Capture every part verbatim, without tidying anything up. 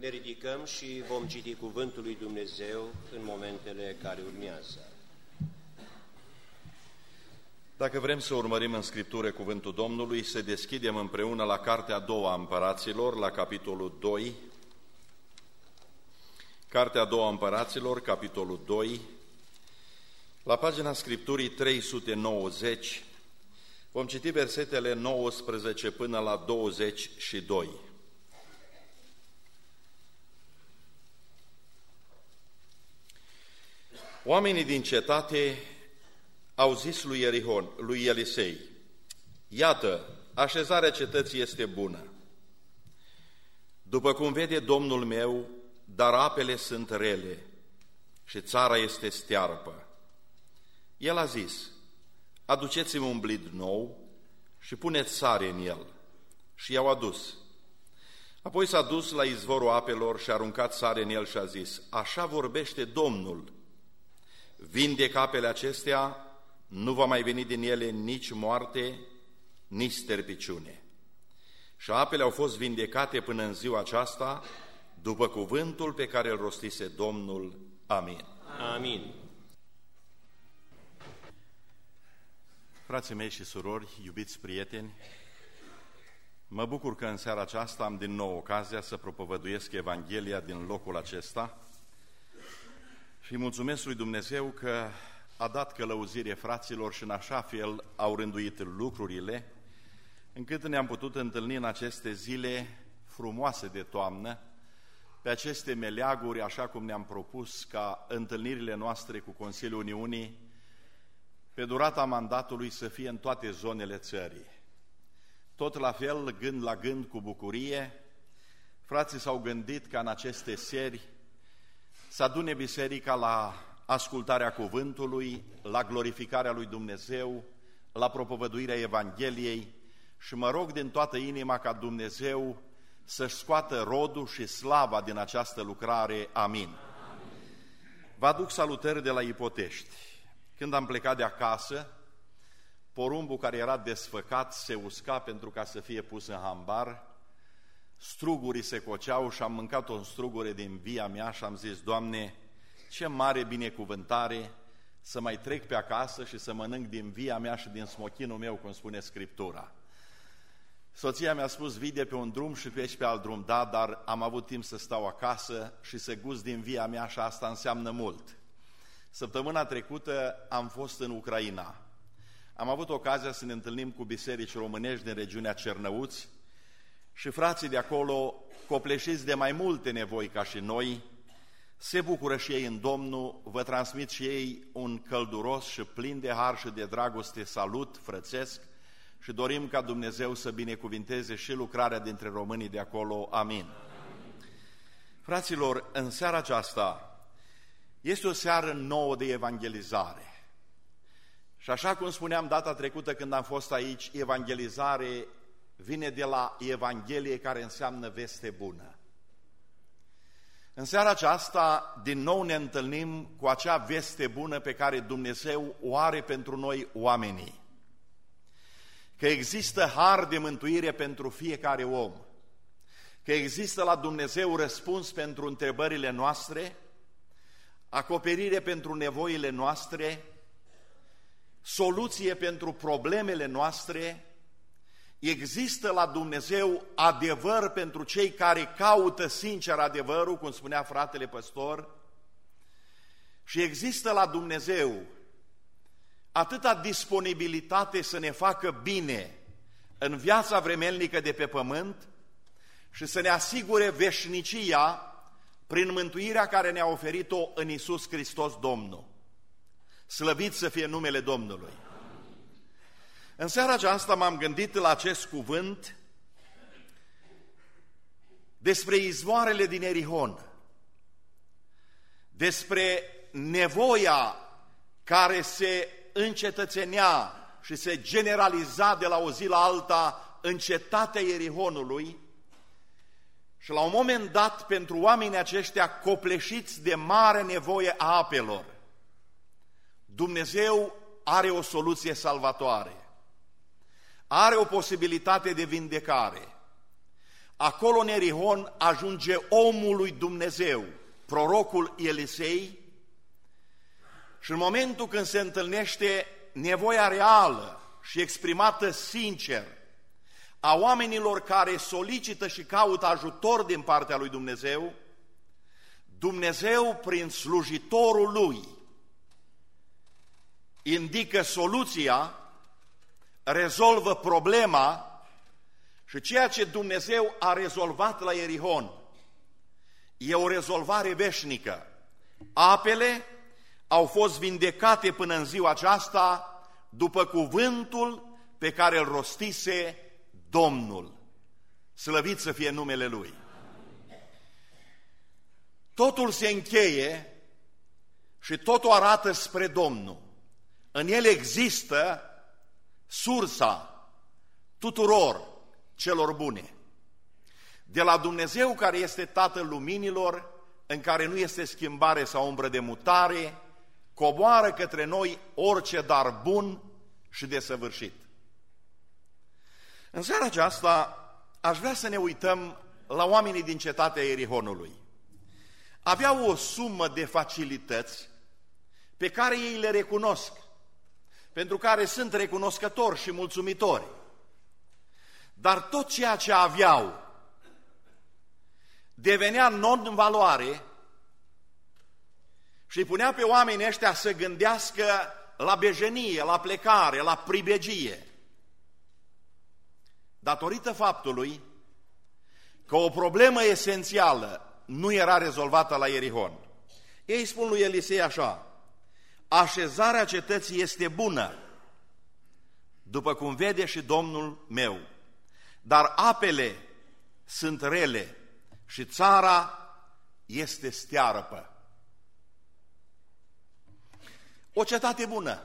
Ne ridicăm și vom citi Cuvântul lui Dumnezeu în momentele care urmează. Dacă vrem să urmărim în Scriptură Cuvântul Domnului, să deschidem împreună la Cartea a doua a Împăraților, la capitolul doi. Cartea a doua a Împăraților, capitolul doi, la pagina Scripturii trei sute nouăzeci, vom citi versetele nouăsprezece până la douăzeci și doi. Oamenii din cetate au zis lui Ierihon, lui Elisei: iată, așezarea cetății este bună, după cum vede Domnul meu, dar apele sunt rele și țara este stearpă. El a zis: aduceți-mi un blid nou și puneți sare în el. Și i-au adus. Apoi s-a dus la izvorul apelor și a aruncat sare în el și a zis: așa vorbește Domnul, vindec apele acestea, nu va mai veni din ele nici moarte, nici sterpiciune. Și apele au fost vindecate până în ziua aceasta, după cuvântul pe care îl rostise Domnul. Amin. Amin. Frații mei și surori, iubiți prieteni, mă bucur că în seara aceasta am din nou ocazia să propovăduiesc Evanghelia din locul acesta și mulțumesc lui Dumnezeu că a dat călăuzire fraților și în așa fel au rânduit lucrurile, încât ne-am putut întâlni în aceste zile frumoase de toamnă, pe aceste meleaguri, așa cum ne-am propus ca întâlnirile noastre cu Consiliul Uniunii, pe durata mandatului, să fie în toate zonele țării. Tot la fel, gând la gând, cu bucurie, frații s-au gândit ca în aceste seri să adune biserica la ascultarea cuvântului, la glorificarea lui Dumnezeu, la propovăduirea Evangheliei și mă rog din toată inima ca Dumnezeu să-și scoată rodul și slava din această lucrare. Amin. Amin. Vă aduc salutări de la Ipotești. Când am plecat de acasă, porumbul care era desfăcat se usca pentru ca să fie pus în hambar, strugurii se coceau și am mâncat o strugure din via mea și am zis: Doamne, ce mare binecuvântare să mai trec pe acasă și să mănânc din via mea și din smochinul meu, cum spune Scriptura. Soția mi-a spus: vii de pe un drum și tu ești pe alt drum. Da, dar am avut timp să stau acasă și să gust din via mea și asta înseamnă mult. Săptămâna trecută am fost în Ucraina. Am avut ocazia să ne întâlnim cu biserici românești din regiunea Cernăuți și frații de acolo, copleșiți de mai multe nevoi ca și noi, se bucură și ei în Domnul. Vă transmit și ei un călduros și plin de har și de dragoste salut frățesc și dorim ca Dumnezeu să binecuvinteze și lucrarea dintre românii de acolo. Amin. Amin. Fraților, în seara aceasta este o seară nouă de evangelizare. Și așa cum spuneam data trecută când am fost aici, evangelizare vine de la Evanghelie, care înseamnă veste bună. În seara aceasta, din nou ne întâlnim cu acea veste bună pe care Dumnezeu o are pentru noi oamenii. Că există har de mântuire pentru fiecare om. Că există la Dumnezeu răspuns pentru întrebările noastre, acoperire pentru nevoile noastre, soluție pentru problemele noastre. Există la Dumnezeu adevăr pentru cei care caută sincer adevărul, cum spunea fratele păstor, și există la Dumnezeu atâta disponibilitate să ne facă bine în viața vremelnică de pe pământ și să ne asigure veșnicia prin mântuirea care ne-a oferit-o în Iisus Hristos Domnul. Slăvit să fie numele Domnului! În seara aceasta m-am gândit la acest cuvânt despre izvoarele din Ierihon, despre nevoia care se încetățenea și se generaliza de la o zi la alta în cetatea Ierihonului. Și la un moment dat, pentru oamenii aceștia copleșiți de mare nevoie a apelor, Dumnezeu are o soluție salvatoare, are o posibilitate de vindecare, acolo în Ierihon ajunge omul lui Dumnezeu, prorocul Elisei, și în momentul când se întâlnește nevoia reală și exprimată sincer a oamenilor care solicită și caută ajutor din partea lui Dumnezeu, Dumnezeu, prin slujitorul lui, indică soluția, rezolvă problema și ceea ce Dumnezeu a rezolvat la Ierihon e o rezolvare veșnică. Apele au fost vindecate până în ziua aceasta după cuvântul pe care îl rostise Domnul. Slăvit să fie numele Lui. Totul se încheie și totul arată spre Domnul. În el există sursa tuturor celor bune. De la Dumnezeu care este Tatăl luminilor, în care nu este schimbare sau umbră de mutare, coboară către noi orice dar bun și desăvârșit. În seara aceasta aș vrea să ne uităm la oamenii din cetatea Ierihonului. Aveau o sumă de facilități pe care ei le recunosc, pentru care sunt recunoscători și mulțumitori. Dar tot ceea ce aveau devenea non-valoare și îi punea pe oamenii ăștia să gândească la bejenie, la plecare, la pribegie. Datorită faptului că o problemă esențială nu era rezolvată la Ierihon. Ei spun lui Elisei așa: așezarea cetății este bună, după cum vede și Domnul meu, dar apele sunt rele și țara este stearpă. O cetate bună.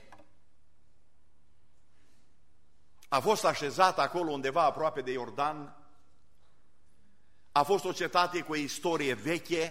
A fost așezată acolo undeva aproape de Iordan, a fost o cetate cu o istorie veche,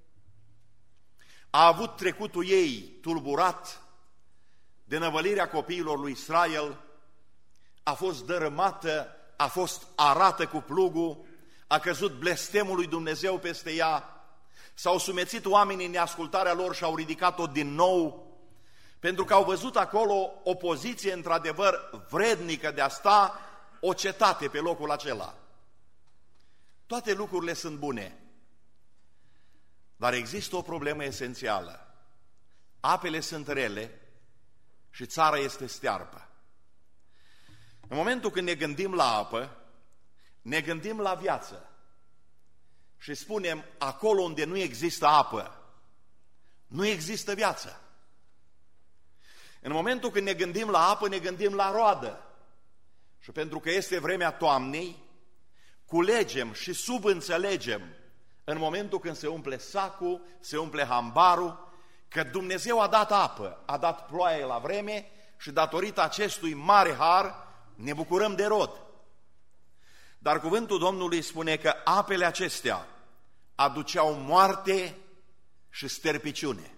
a avut trecutul ei tulburat de năvălirea copiilor lui Israel, a fost dărâmată, a fost arată cu plugul, a căzut blestemul lui Dumnezeu peste ea, s-au sumețit oamenii în neascultarea lor și au ridicat-o din nou, pentru că au văzut acolo o poziție într-adevăr vrednică de a sta o cetate pe locul acela. Toate lucrurile sunt bune, dar există o problemă esențială. Apele sunt rele și țara este stearpă. În momentul când ne gândim la apă, ne gândim la viață și spunem, acolo unde nu există apă, nu există viață. În momentul când ne gândim la apă, ne gândim la roadă. Și pentru că este vremea toamnei, culegem și subînțelegem în momentul când se umple sacul, se umple hambarul, că Dumnezeu a dat apă, a dat ploaie la vreme și datorită acestui mare har ne bucurăm de rod. Dar cuvântul Domnului spune că apele acestea aduceau moarte și sterpiciune.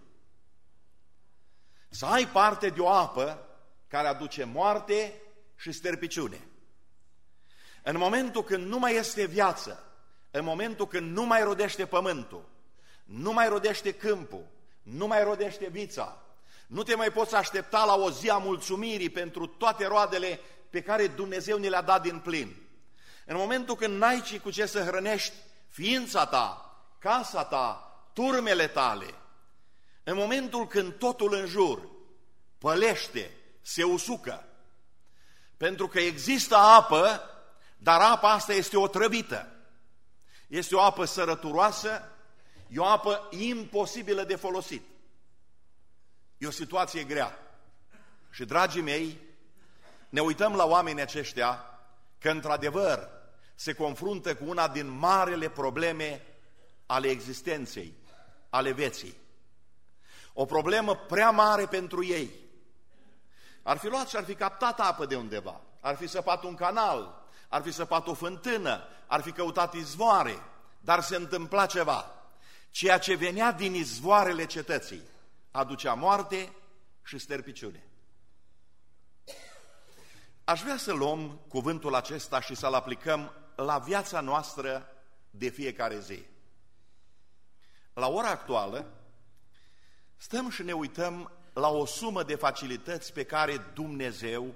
Să ai parte de o apă care aduce moarte și sterpiciune. În momentul când nu mai este viață, în momentul când nu mai rodește pământul, nu mai rodește câmpul, nu mai rodește vița, nu te mai poți aștepta la o zi a mulțumirii pentru toate roadele pe care Dumnezeu ne le-a dat din plin. În momentul când n-ai ci cu ce să hrănești ființa ta, casa ta, turmele tale, în momentul când totul în jur pălește, se usucă, pentru că există apă, dar apa asta este otrăvită. Este o apă sărăturoasă, e o apă imposibilă de folosit. E o situație grea. Și, dragii mei, ne uităm la oamenii aceștia că, într-adevăr, se confruntă cu una din marele probleme ale existenței, ale vieții. O problemă prea mare pentru ei. Ar fi luat și ar fi captat apă de undeva, ar fi săpat un canal, ar fi săpat o fântână, ar fi căutat izvoare, dar se întâmpla ceva. Ceea ce venea din izvoarele cetății aducea moarte și sterpiciune. Aș vrea să luăm cuvântul acesta și să-l aplicăm la viața noastră de fiecare zi. La ora actuală, stăm și ne uităm la o sumă de facilități pe care Dumnezeu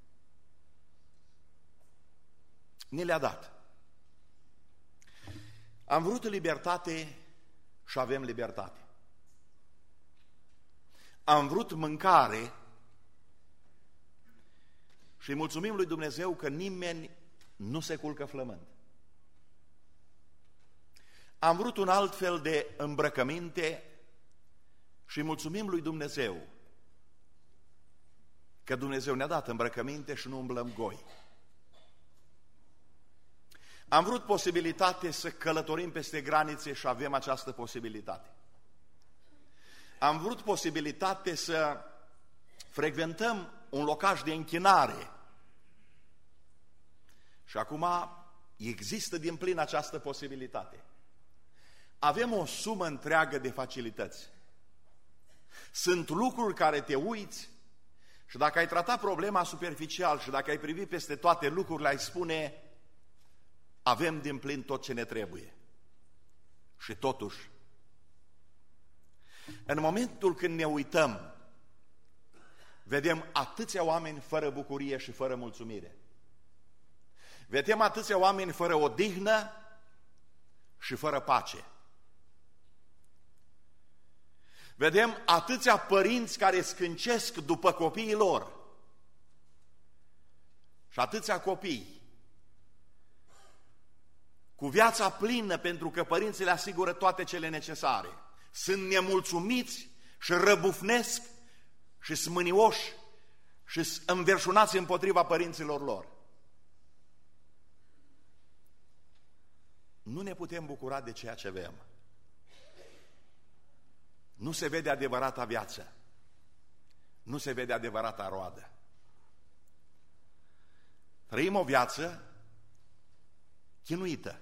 ne le-a dat. Am vrut libertate și avem libertate. Am vrut mâncare și mulțumim lui Dumnezeu că nimeni nu se culcă flămând. Am vrut un alt fel de îmbrăcăminte și mulțumim lui Dumnezeu că Dumnezeu ne-a dat îmbrăcăminte și nu umblăm goi. Am vrut posibilitate să călătorim peste granițe și avem această posibilitate. Am vrut posibilitate să frecventăm un locaș de închinare și acum există din plin această posibilitate. Avem o sumă întreagă de facilități. Sunt lucruri care te uiți și dacă ai trata problema superficial și dacă ai privi peste toate lucrurile, ai spune: avem din plin tot ce ne trebuie. Și totuși, în momentul când ne uităm, vedem atâția oameni fără bucurie și fără mulțumire. Vedem atâția oameni fără odihnă și fără pace. Vedem atâția părinți care scâncesc după copiii lor și atâția copii cu viața plină pentru că părinții le asigură toate cele necesare. Sunt nemulțumiți și răbufnesc și smânioși și înverșunați împotriva părinților lor. Nu ne putem bucura de ceea ce avem. Nu se vede adevărata viață. Nu se vede adevărata roadă. Trăim o viață chinuită.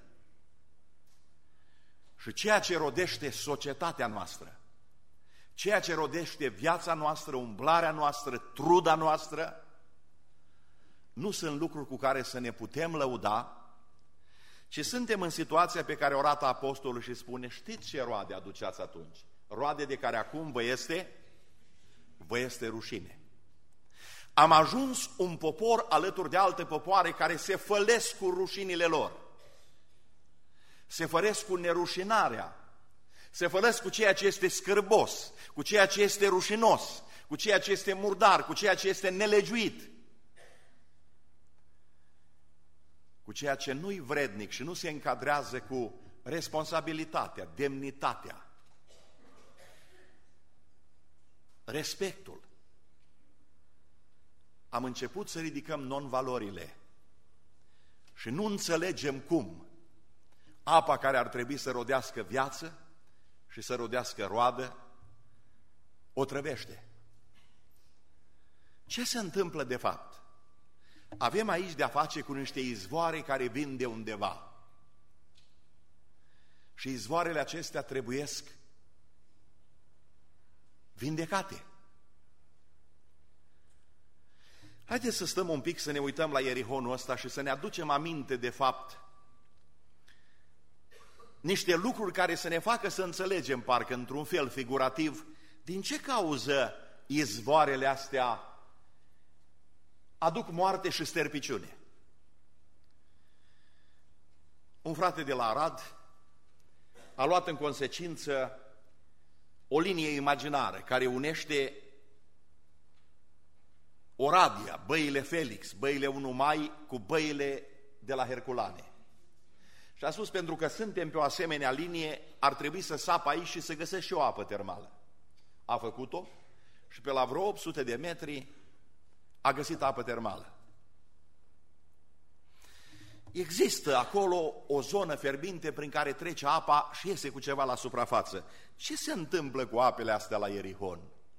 Și ceea ce rodește societatea noastră, ceea ce rodește viața noastră, umblarea noastră, truda noastră, nu sunt lucruri cu care să ne putem lăuda, ci suntem în situația pe care o arată apostolul și spune: știți ce roade aduceați atunci? Roade de care acum vă este, vă este rușine. Am ajuns un popor alături de alte popoare care se fălesc cu rușinile lor. Se făresc cu nerușinarea, se făresc cu ceea ce este scârbos, cu ceea ce este rușinos, cu ceea ce este murdar, cu ceea ce este nelegiuit, cu ceea ce nu-i vrednic și nu se încadrează cu responsabilitatea, demnitatea, respectul. Am început să ridicăm non-valorile și nu înțelegem cum apa care ar trebui să rodească viață și să rodească roadă, o trăvește. Ce se întâmplă de fapt? Avem aici de-a face cu niște izvoare care vin de undeva. Și izvoarele acestea trebuiesc vindecate. Haideți să stăm un pic să ne uităm la Ierihonul ăsta și să ne aducem aminte de fapt niște lucruri care să ne facă să înțelegem, parcă într-un fel figurativ, din ce cauză izvoarele astea aduc moarte și sterpiciune. Un frate de la Arad a luat în consecință o linie imaginară care unește Oradea, băile Felix, băile unu Mai cu băile de la Herculane. Și a spus, pentru că suntem pe o asemenea linie, ar trebui să sap aici și să găsesc și o apă termală. A făcut-o și pe la vreo opt sute de metri a găsit apă termală. Există acolo o zonă fierbinte prin care trece apa și iese cu ceva la suprafață. Ce se întâmplă cu apele astea la Ierihon?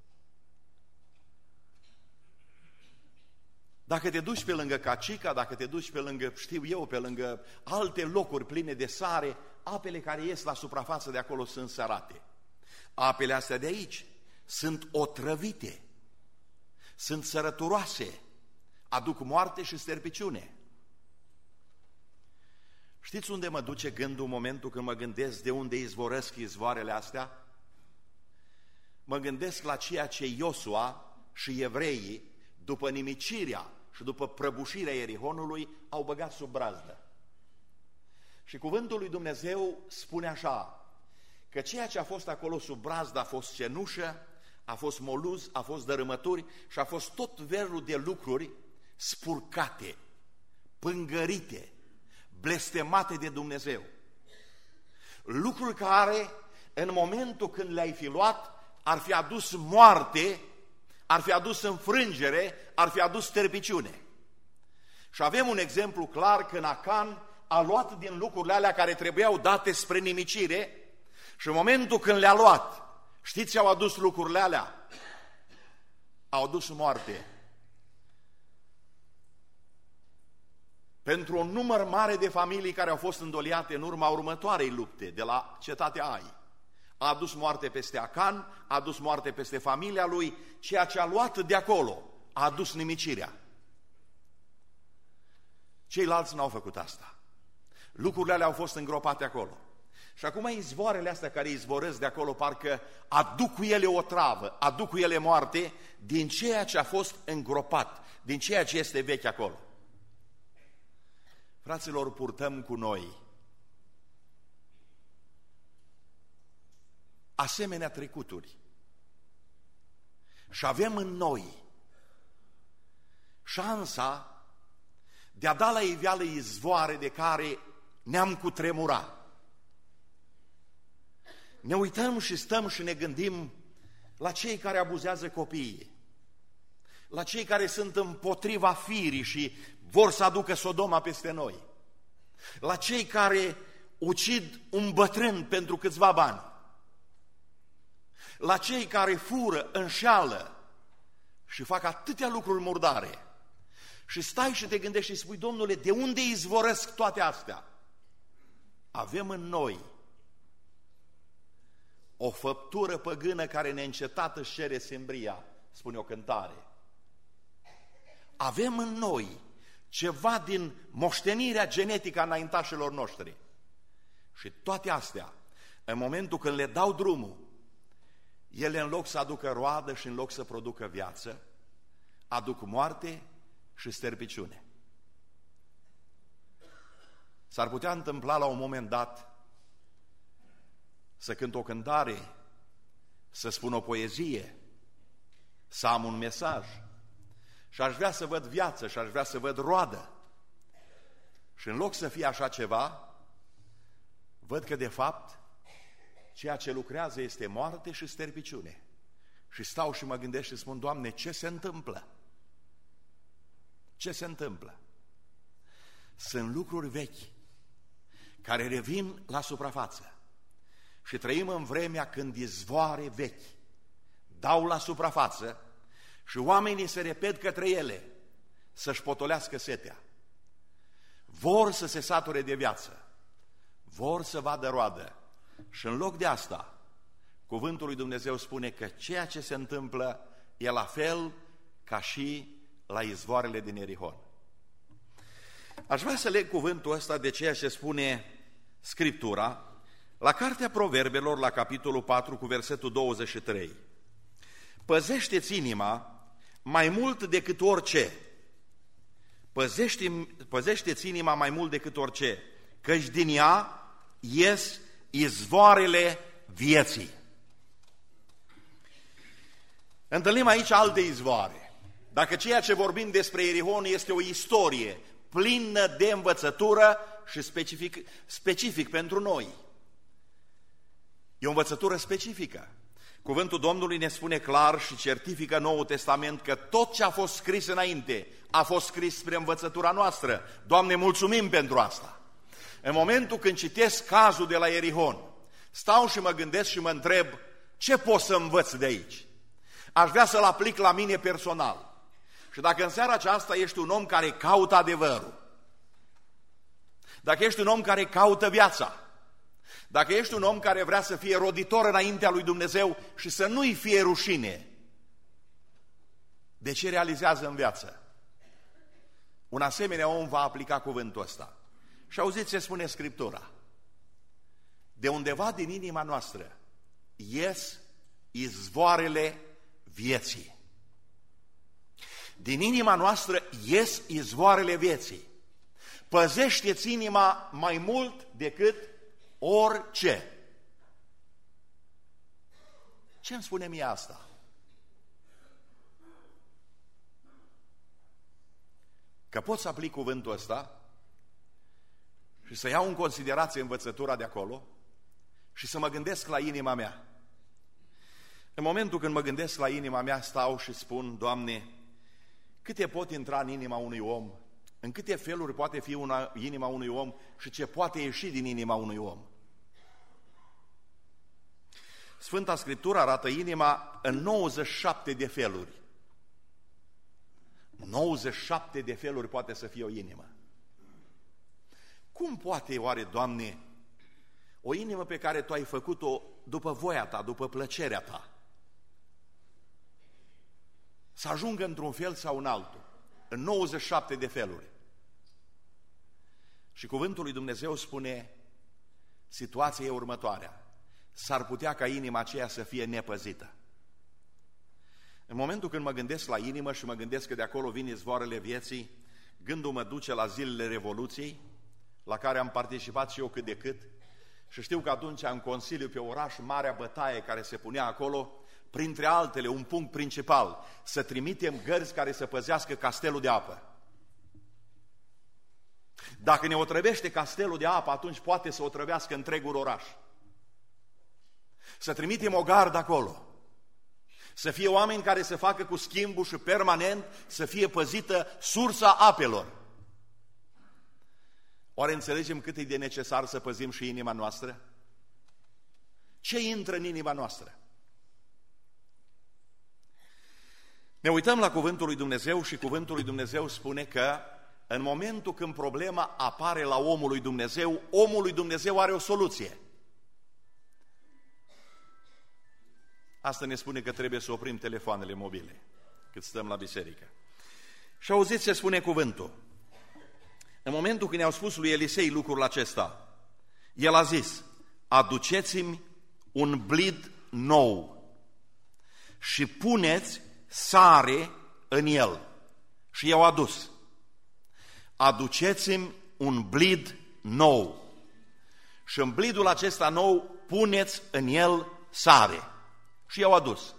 Dacă te duci pe lângă Cacica, dacă te duci pe lângă, știu eu, pe lângă alte locuri pline de sare, apele care ies la suprafață de acolo sunt sărate. Apele astea de aici sunt otrăvite, sunt sărăturoase, aduc moarte și sterpiciune. Știți unde mă duce gândul în momentul când mă gândesc de unde izvorăsc izvoarele astea? Mă gândesc la ceea ce Iosua și evreii, după nimicirea și după prăbușirea Ierihonului, au băgat sub brazdă. Și cuvântul lui Dumnezeu spune așa, că ceea ce a fost acolo sub brazdă a fost cenușă, a fost moluz, a fost dărâmături și a fost tot felul de lucruri spurcate, pângărite, blestemate de Dumnezeu. Lucruri care, în momentul când le-ai fi luat, ar fi adus moarte, ar fi adus înfrângere, ar fi adus sterpiciune. Și avem un exemplu clar că Acan a luat din lucrurile alea care trebuiau date spre nimicire și în momentul când le-a luat, știți ce au adus lucrurile alea? Au adus moarte. Pentru un număr mare de familii care au fost îndoliate în urma următoarei lupte de la cetatea Ai. A adus moarte peste Acan, a adus moarte peste familia lui, ceea ce a luat de acolo a adus nimicirea. Ceilalți n-au făcut asta. Lucrurile alea au fost îngropate acolo. Și acum izvoarele astea care izvorăsc de acolo parcă aduc cu ele o travă, aduc cu ele moarte din ceea ce a fost îngropat, din ceea ce este vechi acolo. Fraților, purtăm cu noi asemenea trecuturi și avem în noi șansa de a da la iveală izvoare de care ne-am cutremurat. Ne uităm și stăm și ne gândim la cei care abuzează copiii, la cei care sunt împotriva firii și vor să aducă Sodoma peste noi, la cei care ucid un bătrân pentru câțiva bani, la cei care fură, înșeală și fac atâtea lucruri murdare. Și stai și te gândești și spui, Domnule, de unde izvorăsc toate astea? Avem în noi o făptură păgână care neîncetată își cere sembria, spune o cântare. Avem în noi ceva din moștenirea genetică a înaintașilor noștri. Și toate astea, în momentul când le dau drumul, ele în loc să aducă roadă și în loc să producă viață, aduc moarte și sterpiciune. S-ar putea întâmpla la un moment dat să cânt o cântare, să spun o poezie, să am un mesaj și aș vrea să văd viață și aș vrea să văd roadă. Și în loc să fie așa ceva, văd că de fapt ceea ce lucrează este moarte și sterpiciune. Și stau și mă gândesc și spun, Doamne, ce se întâmplă? Ce se întâmplă? Sunt lucruri vechi care revin la suprafață. Și trăim în vremea când izvoare vechi dau la suprafață și oamenii se repet către ele să-și potolească setea. Vor să se sature de viață, vor să vadă roadă. Și în loc de asta, cuvântul lui Dumnezeu spune că ceea ce se întâmplă e la fel ca și la izvoarele din Ierihon. Aș vrea să leg cuvântul ăsta de ceea ce spune Scriptura la Cartea Proverbelor, la capitolul patru, cu versetul douăzeci și trei. Păzește-ți inima mai mult decât orice. Păzește, păzește-ți inima mai mult decât orice, căci din ea ies izvoarele vieții. Întâlnim aici alte izvoare. Dacă ceea ce vorbim despre Ierihon este o istorie plină de învățătură și specific, specific pentru noi, e o învățătură specifică. Cuvântul Domnului ne spune clar și certifică Noul Testament că tot ce a fost scris înainte a fost scris spre învățătura noastră. Doamne, mulțumim pentru asta. În momentul când citesc cazul de la Ierihon, stau și mă gândesc și mă întreb, ce pot să învăț de aici? Aș vrea să-l aplic la mine personal. Și dacă în seara aceasta ești un om care caută adevărul, dacă ești un om care caută viața, dacă ești un om care vrea să fie roditor înaintea lui Dumnezeu și să nu-i fie rușine de ce realizează în viață, un asemenea om va aplica cuvântul ăsta Și auziți ce spune Scriptura. De undeva din inima noastră ies izvoarele vieții. Din inima noastră ies izvoarele vieții. Păzește-ți inima mai mult decât orice. Ce îmi spune mie asta? Că pot să aplic cuvântul ăsta și să iau în considerație învățătura de acolo și să mă gândesc la inima mea. În momentul când mă gândesc la inima mea, stau și spun, Doamne, câte pot intra în inima unui om, în câte feluri poate fi una, inima unui om și ce poate ieși din inima unui om. Sfânta Scriptură arată inima în nouăzeci și șapte de feluri. nouăzeci și șapte de feluri poate să fie o inimă. Cum poate oare, Doamne, o inimă pe care Tu ai făcut-o după voia Ta, după plăcerea Ta, să ajungă într-un fel sau în altul, în nouăzeci și șapte de feluri? Și cuvântul lui Dumnezeu spune, situația e următoarea. S-ar putea ca inima aceea să fie nepăzită. În momentul când mă gândesc la inimă și mă gândesc că de acolo vin izvoarele vieții, gândul mă duce la zilele Revoluției, la care am participat și eu cât de cât, și știu că atunci în Consiliu pe oraș, marea bătaie care se punea acolo, printre altele, un punct principal, să trimitem gărzi care să păzească castelul de apă. Dacă ne otrăvește castelul de apă, atunci poate să otrăvească întregul oraș. Să trimitem o gardă acolo, să fie oameni care să facă cu schimbul și permanent să fie păzită sursa apelor. Oare înțelegem cât e de necesar să păzim și inima noastră? Ce intră în inima noastră? Ne uităm la cuvântul lui Dumnezeu și cuvântul lui Dumnezeu spune că în momentul când problema apare la omul lui Dumnezeu, omul lui Dumnezeu are o soluție. Asta ne spune că trebuie să oprim telefoanele mobile cât stăm la biserică. Și auziți ce spune cuvântul. În momentul când i-au spus lui Elisei lucrul acesta, el a zis, aduceți-mi un blid nou și puneți sare în el. Și i-au adus. Aduceți-mi un blid nou și în blidul acesta nou puneți în el sare. Și i-au adus.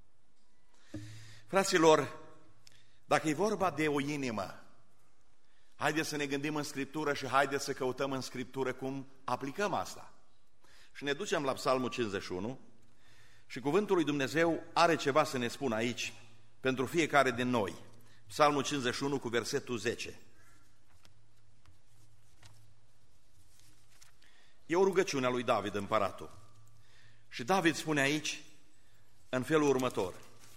Fraților, dacă e vorba de o inimă, haideți să ne gândim în Scriptură și haideți să căutăm în Scriptură cum aplicăm asta. Și ne ducem la Psalmul cincizeci și unu și cuvântul lui Dumnezeu are ceva să ne spună aici pentru fiecare din noi. Psalmul cincizeci și unu cu versetul zece. E o rugăciune a lui David, împăratul. Și David spune aici în felul următor.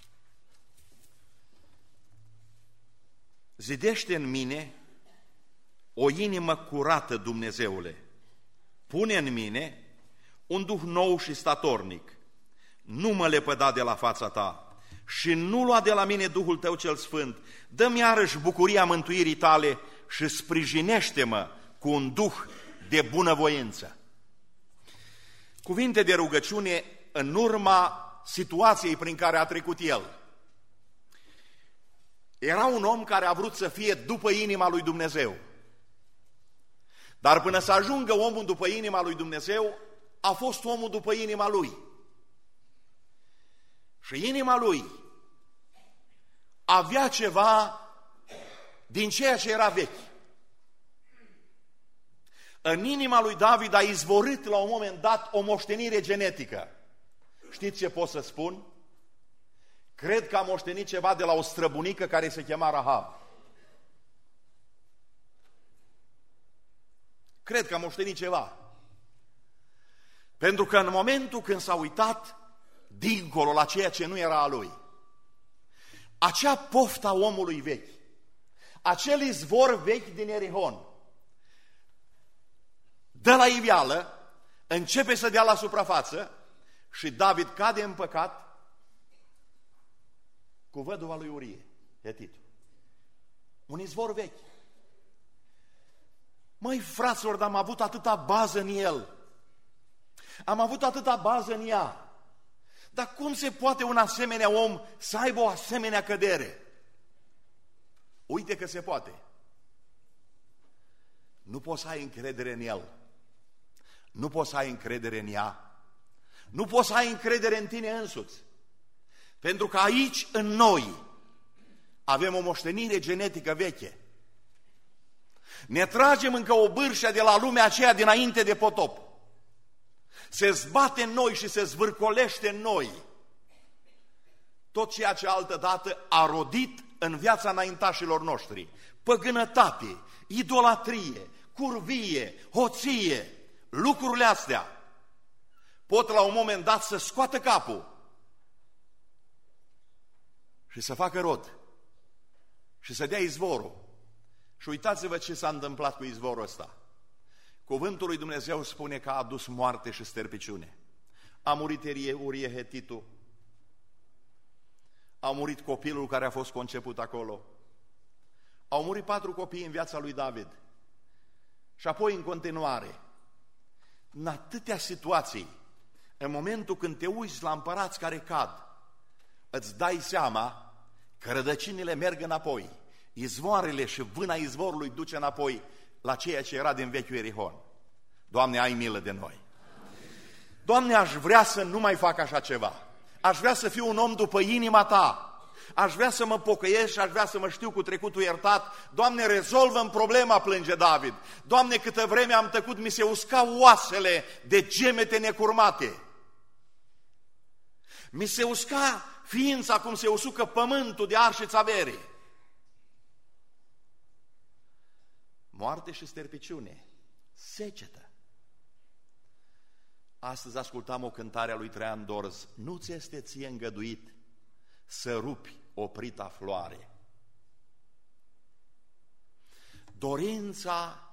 Zidește în mine o inimă curată, Dumnezeule. Pune în mine un duh nou și statornic. Nu mă lepăda de la fața Ta și nu lua de la mine Duhul Tău cel Sfânt. Dă-mi iarăși bucuria mântuirii Tale și sprijinește-mă cu un duh de bunăvoință. Cuvinte de rugăciune în urma situației prin care a trecut el. Era un om care a vrut să fie după inima lui Dumnezeu. Dar până să ajungă omul după inima lui Dumnezeu, a fost omul după inima lui. Și inima lui avea ceva din ceea ce era vechi. În inima lui David a izvorât la un moment dat o moștenire genetică. Știți ce pot să spun? Cred că a moștenit ceva de la o străbunică care se chema Rahab. Cred că a moștenit ceva. Pentru că în momentul când s-a uitat dincolo la ceea ce nu era a lui, acea poftă a omului vechi, acel izvor vechi din Erihon, dă la iveală, începe să dea la suprafață și David cade în păcat cu văduva lui Urie, Hetitul. Un izvor vechi. Măi, fraților, dar am avut atâta bază în el. Am avut atâta bază în ea. Dar cum se poate un asemenea om să aibă o asemenea cădere? Uite că se poate. Nu poți să ai încredere în el. Nu poți să ai încredere în ea. Nu poți să ai încredere în tine însuți. Pentru că aici, în noi, avem o moștenire genetică veche. Ne tragem încă o bârșă de la lumea aceea dinainte de potop. Se zbate în noi și se zvârcolește în noi tot ceea ce altădată a rodit în viața înaintașilor noștri. Păgânătate, idolatrie, curvie, hoție, lucrurile astea pot la un moment dat să scoată capul și să facă rod și să dea izvorul. Și uitați-vă ce s-a întâmplat cu izvorul ăsta. Cuvântul lui Dumnezeu spune că a adus moarte și sterpiciune. A murit Urie Hetitul, a murit copilul care a fost conceput acolo, au murit patru copii în viața lui David. Și apoi, în continuare, în atâtea situații, în momentul când te uiți la împărați care cad, îți dai seama că rădăcinile merg înapoi, izvoarele și vâna izvorului duce înapoi la ceea ce era din vechiul Ierihon. Doamne, ai milă de noi! Doamne, aș vrea să nu mai fac așa ceva. Aș vrea să fiu un om după inima Ta. Aș vrea să mă pocăiesc și aș vrea să mă știu cu trecutul iertat. Doamne, rezolvă-mi problema, plânge David. Doamne, câtă vreme am tăcut, mi se uscau oasele de gemete necurmate. Mi se usca ființa cum se usucă pământul de arșița averii. Moarte și sterpiciune, secetă. Astăzi ascultam o cântare a lui Traian Dorz. Nu ți este ție îngăduit să rupi oprita floare. Dorința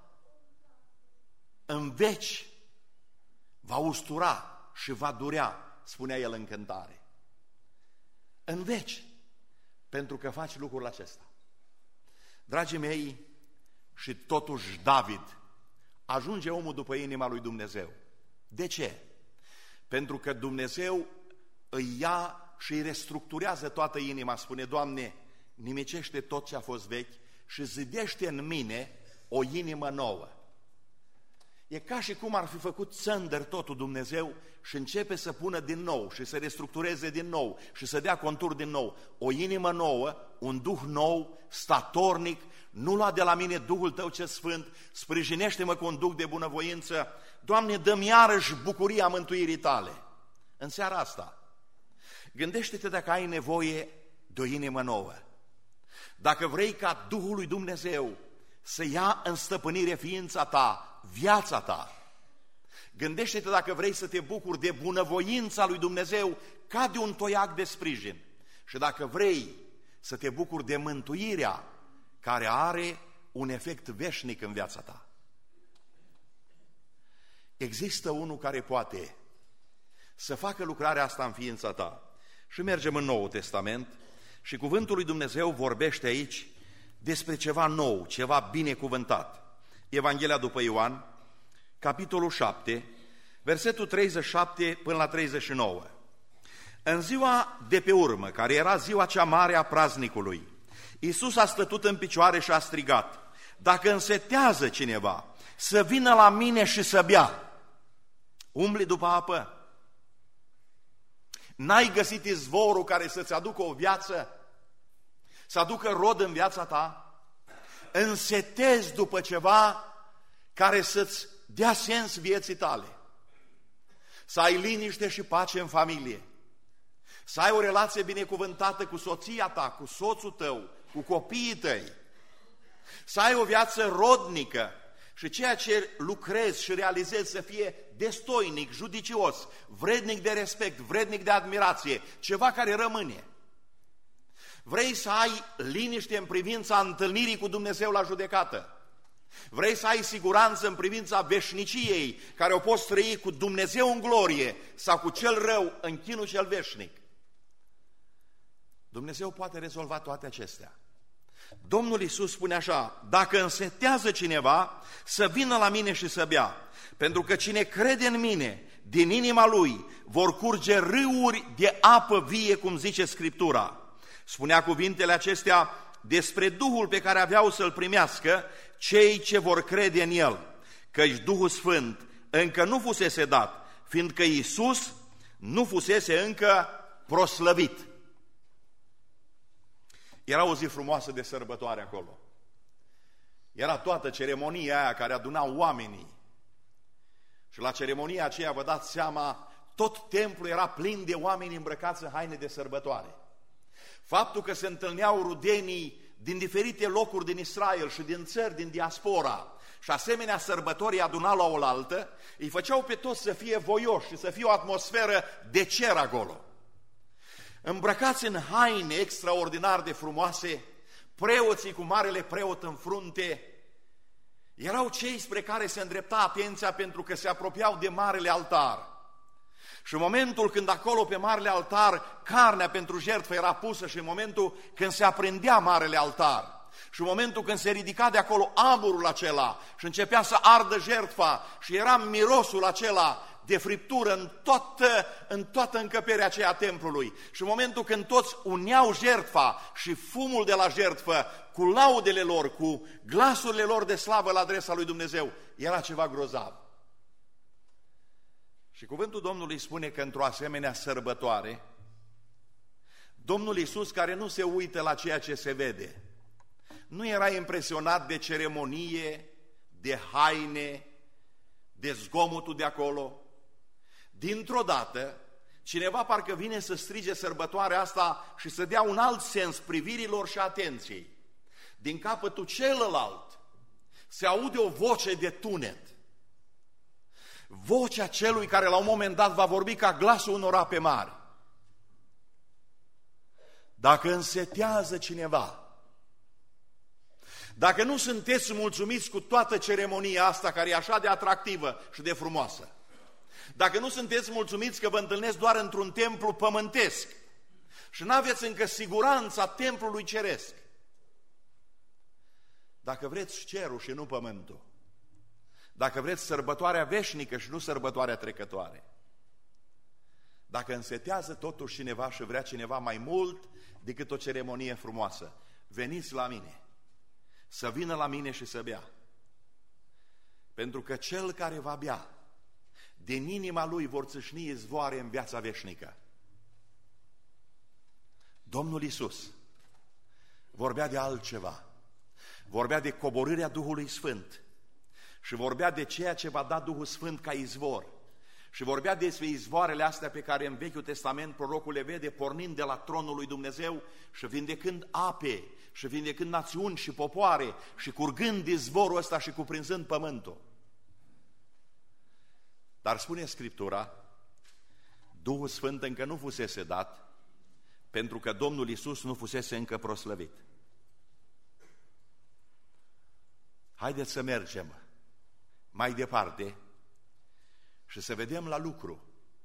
în veci va ustura și va durea, spunea el în cântare. În veci, pentru că faci lucrul acesta. Dragii mei, și totuși David ajunge omul după inima lui Dumnezeu. De ce? Pentru că Dumnezeu îi ia și îi restructurează toată inima, spune, Doamne, nimicește tot ce a fost vechi și zidește în mine o inimă nouă. E ca și cum ar fi făcut țândăr totul Dumnezeu și începe să pună din nou și să restructureze din nou și să dea contur din nou. O inimă nouă, un duh nou, statornic, nu lua de la mine Duhul Tău ce Sfânt, sprijinește-mă cu un duh de bunăvoință. Doamne, dă-mi iarăși bucuria mântuirii Tale. În seara asta, gândește-te dacă ai nevoie de o inimă nouă. Dacă vrei ca Duhul lui Dumnezeu să ia în stăpânire ființa ta, viața ta, gândește-te dacă vrei să te bucuri de bunăvoința lui Dumnezeu ca de un toiac de sprijin. Și dacă vrei să te bucuri de mântuirea care are un efect veșnic în viața ta. Există unul care poate să facă lucrarea asta în ființa ta. Și mergem în Noul Testament și cuvântul lui Dumnezeu vorbește aici despre ceva nou, ceva binecuvântat. Evanghelia după Ioan, capitolul șapte, versetul treizeci și șapte până la treizeci și nouă. În ziua de pe urmă, care era ziua cea mare a praznicului, Iisus a stătut în picioare și a strigat, dacă însetează cineva, să vină la mine și să bea. Umbli după apă? N-ai găsit izvorul care să-ți aducă o viață? Să aducă rod în viața ta? Însetezi după ceva care să-ți dea sens vieții tale. Să ai liniște și pace în familie. Să ai o relație binecuvântată cu soția ta, cu soțul tău, cu copiii tăi. Să ai o viață rodnică și ceea ce lucrezi și realizezi să fie destoinic, judicios, vrednic de respect, vrednic de admirație, ceva care rămâne. Vrei să ai liniște în privința întâlnirii cu Dumnezeu la judecată. Vrei să ai siguranță în privința veșniciei care o poți trăi cu Dumnezeu în glorie sau cu cel rău în chinul cel veșnic. Dumnezeu poate rezolva toate acestea. Domnul Iisus spune așa: dacă însetează cineva, să vină la mine și să bea, pentru că cine crede în mine, din inima lui vor curge râuri de apă vie, cum zice Scriptura. Spunea cuvintele acestea despre Duhul pe care aveau să-l primească cei ce vor crede în el, căci Duhul Sfânt încă nu fusese dat, fiindcă Iisus nu fusese încă proslăvit. Era o zi frumoasă de sărbătoare acolo. Era toată ceremonia aia care aduna oamenii. Și la ceremonia aceea, vă dați seama, tot templul era plin de oameni îmbrăcați în haine de sărbătoare. Faptul că se întâlneau rudenii din diferite locuri din Israel și din țări, din diaspora, și asemenea sărbătorii adunau la oaltă, îi făceau pe toți să fie voioși și să fie o atmosferă de cer acolo. Îmbrăcați în haine extraordinar de frumoase, preoții cu marele preot în frunte, erau cei spre care se îndrepta atenția pentru că se apropiau de marele altar. Și în momentul când acolo pe marele altar carnea pentru jertfă era pusă și în momentul când se aprindea marele altar și în momentul când se ridica de acolo aburul acela și începea să ardă jertfa și era mirosul acela de friptură în toată, în toată încăperea aceea a templului și în momentul când toți uneau jertfa și fumul de la jertfă cu laudele lor, cu glasurile lor de slavă la adresa lui Dumnezeu, era ceva grozav. Și cuvântul Domnului spune că într-o asemenea sărbătoare, Domnul Iisus, care nu se uită la ceea ce se vede, nu era impresionat de ceremonie, de haine, de zgomotul de acolo. Dintr-o dată, cineva parcă vine să strige sărbătoarea asta și să dea un alt sens privirilor și atenției. Din capătul celălalt se aude o voce de tunet. Vocea celui care la un moment dat va vorbi ca glasul unor ape mari. Dacă însetează cineva, dacă nu sunteți mulțumiți cu toată ceremonia asta care e așa de atractivă și de frumoasă, dacă nu sunteți mulțumiți că vă întâlnesc doar într-un templu pământesc și nu aveți încă siguranța templului ceresc, dacă vreți cerul și nu pământul, dacă vreți sărbătoarea veșnică și nu sărbătoarea trecătoare, dacă însetează totuși cineva și vrea cineva mai mult decât o ceremonie frumoasă, veniți la mine, să vină la mine și să bea. Pentru că cel care va bea, din inima lui vor țâșni izvoare în viața veșnică. Domnul Iisus vorbea de altceva, vorbea de coborârea Duhului Sfânt și vorbea de ceea ce va da Duhul Sfânt ca izvor și vorbea despre izvoarele astea pe care în Vechiul Testament prorocul le vede pornind de la tronul lui Dumnezeu și vindecând ape și vindecând națiuni și popoare și curgând izvorul ăsta și cuprinzând pământul. Dar spune Scriptura, Duhul Sfânt încă nu fusese dat, pentru că Domnul Iisus nu fusese încă proslăvit. Haideți să mergem mai departe și să vedem la lucru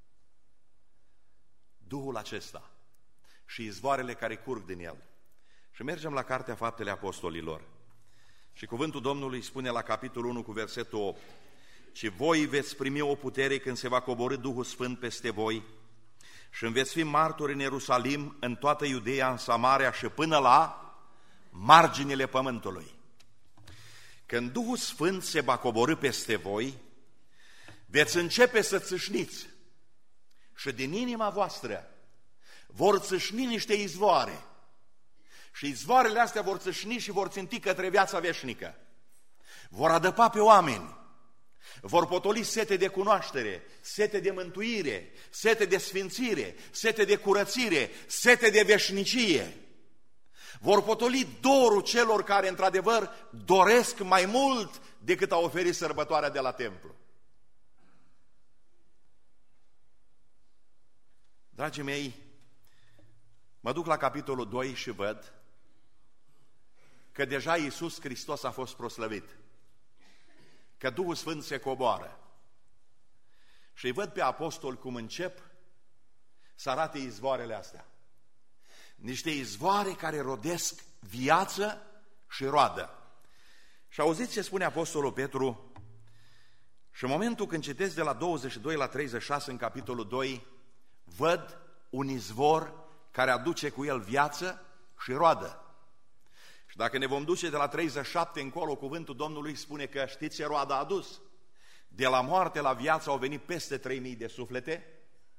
Duhul acesta și izvoarele care curg din el. Și mergem la Cartea Faptele Apostolilor. Și cuvântul Domnului spune la capitolul unu cu versetul opt: și voi veți primi o putere când se va coborî Duhul Sfânt peste voi și îmi veți fi martori în Ierusalim, în toată Iudeea, în Samaria și până la marginile pământului. Când Duhul Sfânt se va coborî peste voi, veți începe să țâșniți și din inima voastră vor țâșni niște izvoare și izvoarele astea vor țâșni și vor ținti către viața veșnică. Vor adăpa pe oameni, vor potoli sete de cunoaștere, sete de mântuire, sete de sfințire, sete de curățire, sete de veșnicie. Vor potoli dorul celor care într-adevăr doresc mai mult decât a oferit sărbătoarea de la templu. Dragii mei, mă duc la capitolul doi și văd că deja Iisus Hristos a fost proslăvit, că Duhul Sfânt se coboară. Și îi văd pe apostoli cum încep să arate izvoarele astea. Niște izvoare care rodesc viață și roadă. Și auziți ce spune Apostolul Petru? Și în momentul când citesc de la douăzeci și doi la treizeci și șase în capitolul doi, văd un izvor care aduce cu el viață și roadă. Și dacă ne vom duce de la treizeci și șapte încolo, cuvântul Domnului spune că știți ce roadă a adus? De la moarte la viață au venit peste trei mii de suflete.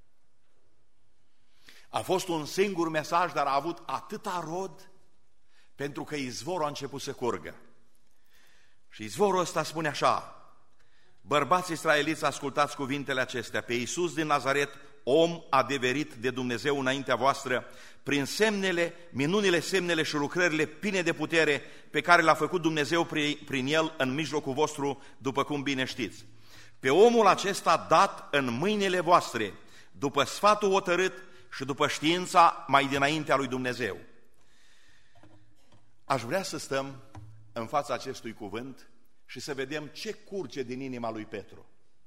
A fost un singur mesaj, dar a avut atâta rod pentru că izvorul a început să curgă. Și izvorul ăsta spune așa: bărbați israeliți, ascultați cuvintele acestea, pe Iisus din Nazaret, om adeverit de Dumnezeu înaintea voastră, prin semnele, minunile, semnele și lucrările pline de putere pe care le-a făcut Dumnezeu prin el în mijlocul vostru, după cum bine știți. Pe omul acesta dat în mâinile voastre, după sfatul hotărât și după știința mai dinaintea lui Dumnezeu. Aș vrea să stăm în fața acestui cuvânt și să vedem ce curge din inima lui Petru.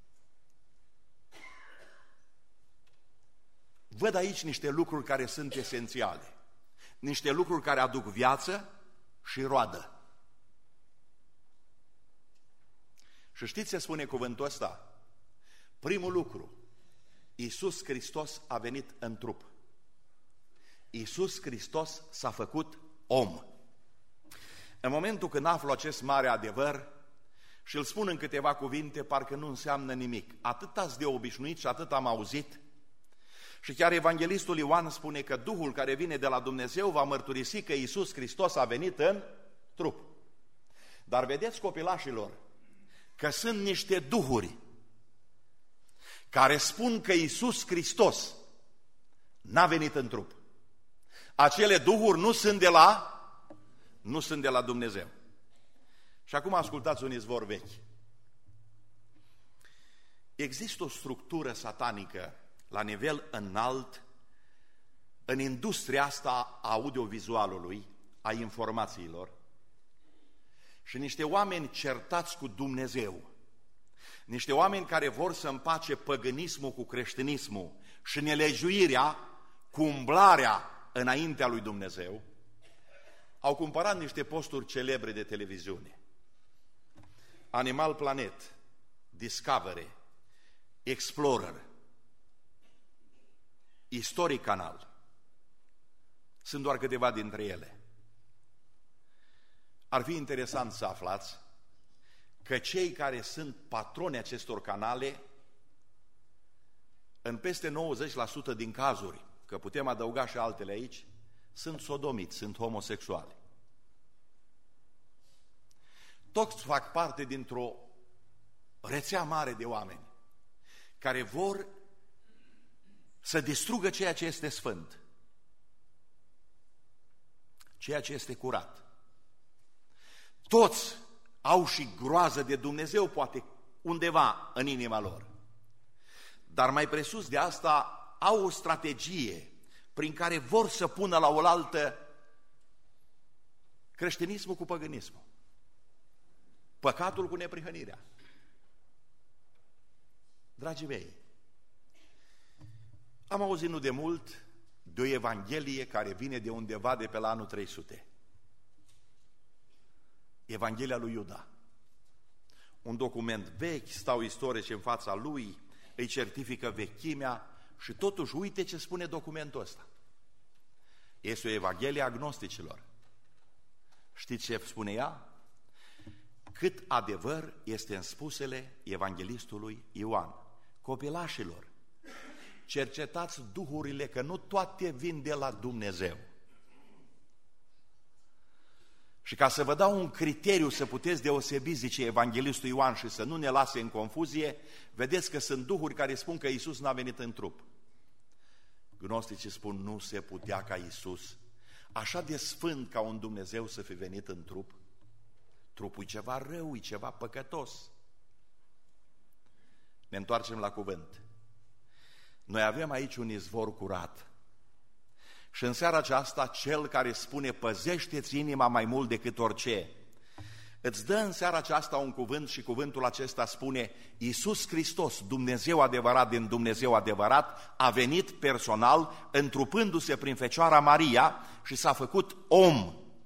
Văd aici niște lucruri care sunt esențiale, niște lucruri care aduc viață și roadă. Și știți ce spune cuvântul ăsta? Primul lucru, Iisus Hristos a venit în trup. Iisus Hristos s-a făcut om. În momentul când aflu acest mare adevăr și îl spun în câteva cuvinte, parcă nu înseamnă nimic. Atât ați de obișnuit și atât am auzit. Și chiar evanghelistul Ioan spune că Duhul care vine de la Dumnezeu va mărturisi că Iisus Hristos a venit în trup. Dar vedeți, copilașilor, că sunt niște duhuri care spun că Iisus Hristos n-a venit în trup. Acele duhuri nu sunt de la, nu sunt de la Dumnezeu. Și acum ascultați un izvor vechi. Există o structură satanică la nivel înalt în industria asta a audiovizualului, a informațiilor, și niște oameni certați cu Dumnezeu, niște oameni care vor să împace păgânismul cu creștinismul și nelegiuirea cu umblarea înaintea lui Dumnezeu, au cumpărat niște posturi celebre de televiziune. Animal Planet, Discovery, Explorer, History Canal. Sunt doar câteva dintre ele. Ar fi interesant să aflați că cei care sunt patroni acestor canale, în peste nouăzeci la sută din cazuri, că putem adăuga și altele aici, sunt sodomiți, sunt homosexuali. Toți fac parte dintr-o rețea mare de oameni care vor să distrugă ceea ce este sfânt, ceea ce este curat. Toți au și groază de Dumnezeu, poate undeva în inima lor. Dar mai presus de asta, au o strategie prin care vor să pună la oaltă creștinismul cu păgânismul, păcatul cu neprihănirea. Dragii mei, am auzit nu de mult de o evanghelie care vine de undeva de pe la anul trei sute. Evanghelia lui Iuda. Un document vechi, stau istorici în fața lui, îi certifică vechimea și totuși uite ce spune documentul ăsta. Este o evanghelie a gnosticilor. Știți ce spune ea? Cât adevăr este în spusele evanghelistului Ioan. Copilașilor, cercetați duhurile, că nu toate vin de la Dumnezeu. Și ca să vă dau un criteriu să puteți deosebi, zice evanghelistul Ioan, și să nu ne lase în confuzie, vedeți că sunt duhuri care spun că Iisus n-a venit în trup. Gnosticii spun, nu se putea ca Iisus, așa de sfânt ca un Dumnezeu, să fi venit în trup. Trupul e ceva rău, e ceva păcătos. Ne întoarcem la cuvânt. Noi avem aici un izvor curat. Și în seara aceasta, cel care spune, păzește-ți inima mai mult decât orice, îți dă în seara aceasta un cuvânt și cuvântul acesta spune, Iisus Hristos, Dumnezeu adevărat din Dumnezeu adevărat, a venit personal, întrupându-se prin Fecioara Maria și s-a făcut om.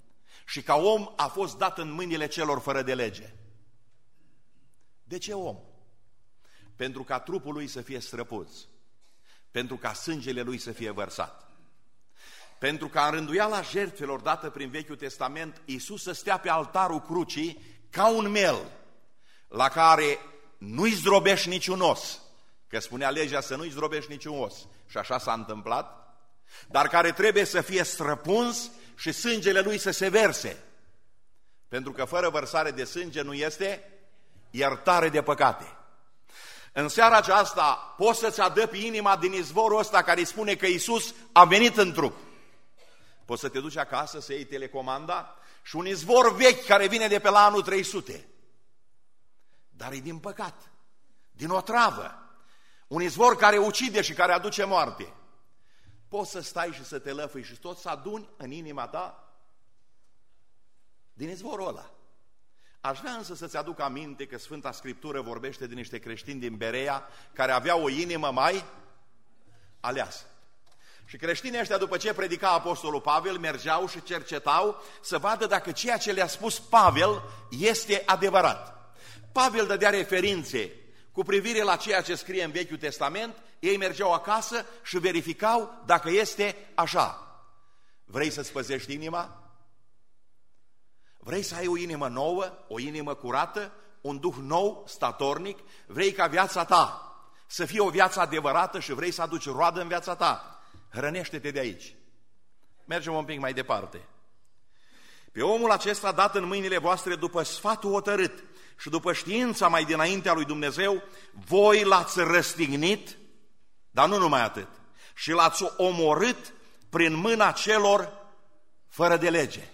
și ca om a fost dat în mâinile celor fără de lege. De ce om? Pentru ca trupul lui să fie străpuns, pentru ca sângele lui să fie vărsat, pentru ca în rânduiala jertfelor dată prin Vechiul Testament, Iisus să stea pe altarul crucii ca un mel, la care nu-i zdrobești niciun os, că spunea legea să nu-i zdrobești niciun os, și așa s-a întâmplat, dar care trebuie să fie străpuns și sângele lui să se verse, pentru că fără vărsare de sânge nu este iertare de păcate. În seara aceasta poți să-ți adăpi inima din izvorul ăsta care îi spune că Iisus a venit în trup. Poți să te duci acasă să iei telecomanda și un izvor vechi care vine de pe la anul trei sute. Dar e din păcat, din otravă, un izvor care ucide și care aduce moarte. Poți să stai și să te lăfâi și tot să aduni în inima ta din izvorul ăla. Aș vrea însă să-ți aduc aminte că Sfânta Scriptură vorbește de niște creștini din Berea care aveau o inimă mai aleasă. Și creștinii ăștia, după ce predica Apostolul Pavel, mergeau și cercetau să vadă dacă ceea ce le-a spus Pavel este adevărat. Pavel dădea referințe cu privire la ceea ce scrie în Vechiul Testament, ei mergeau acasă și verificau dacă este așa. Vrei să-ți păzești inima? Vrei să ai o inimă nouă, o inimă curată, un duh nou, statornic? Vrei ca viața ta să fie o viață adevărată și vrei să aduci roadă în viața ta? Hrănește-te de aici. Mergem un pic mai departe. Pe omul acesta dat în mâinile voastre după sfatul hotărât și după știința mai dinaintea lui Dumnezeu, voi l-ați răstignit, dar nu numai atât, și l-ați omorât prin mâna celor fără de lege.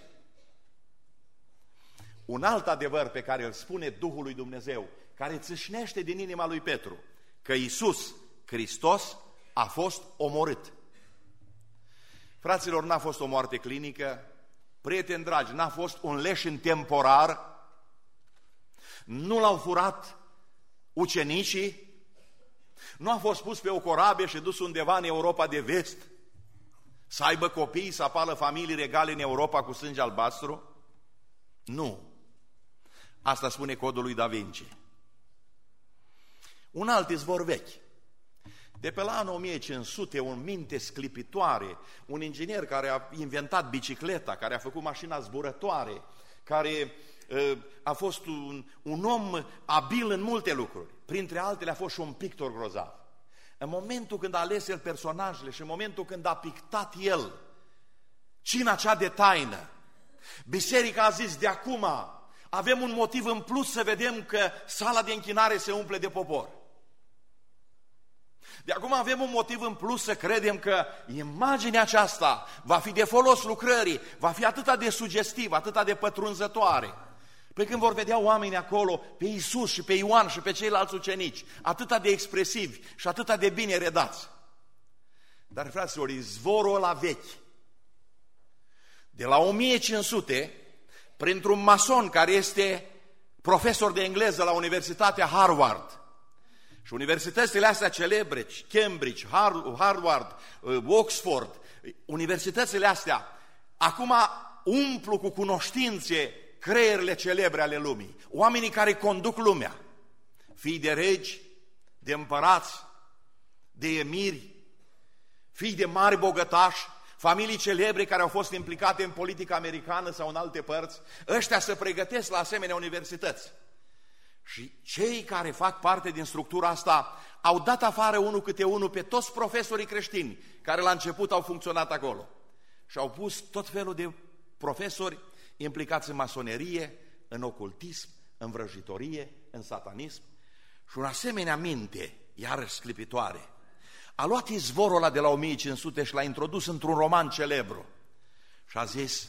Un alt adevăr pe care îl spune Duhul lui Dumnezeu, care țâșnește din inima lui Petru, că Iisus Hristos a fost omorât. Fraților, n-a fost o moarte clinică, prieteni dragi, n-a fost un leșin temporar, nu l-au furat ucenicii, nu a fost pus pe o corabie și dus undeva în Europa de vest, să aibă copii, să apară familii regale în Europa cu sânge albastru. Nu. Asta spune codul lui Da Vinci. Un alt izvor vechi. De pe la anul o mie cinci sute, un minte sclipitoare, un inginer care a inventat bicicleta, care a făcut mașina zburătoare, care uh, a fost un, un om abil în multe lucruri. Printre altele a fost și un pictor grozav. În momentul când a ales el personajele și în momentul când a pictat el cina cea de taină, biserica a zis, de acum avem un motiv în plus să vedem că sala de închinare se umple de popor. De acum avem un motiv în plus să credem că imaginea aceasta va fi de folos lucrării, va fi atât de sugestivă, atât de pătrunzătoare. Pe când vor vedea oamenii acolo pe Iisus și pe Ioan și pe ceilalți ucenici, atât de expresivi și atât de bine redați. Dar, fraților, izvorul ăla vechi, de la o mie cinci sute, printr-un mason care este profesor de engleză la Universitatea Harvard, și universitățile astea celebre, Cambridge, Harvard, Oxford, universitățile astea, acum umplu cu cunoștințe creierile celebre ale lumii, oamenii care conduc lumea, fii de regi, de împărați, de emiri, fii de mari bogătași, familii celebre care au fost implicate în politica americană sau în alte părți, ăștia se pregătesc la asemenea universități. Și cei care fac parte din structura asta au dat afară unul câte unul pe toți profesorii creștini care la început au funcționat acolo. Și au pus tot felul de profesori implicați în masonerie, în ocultism, în vrăjitorie, în satanism. Și un asemenea minte, iarăși sclipitoare, a luat izvorul ăla de la o mie cinci sute și l-a introdus într-un roman celebru. Și a zis,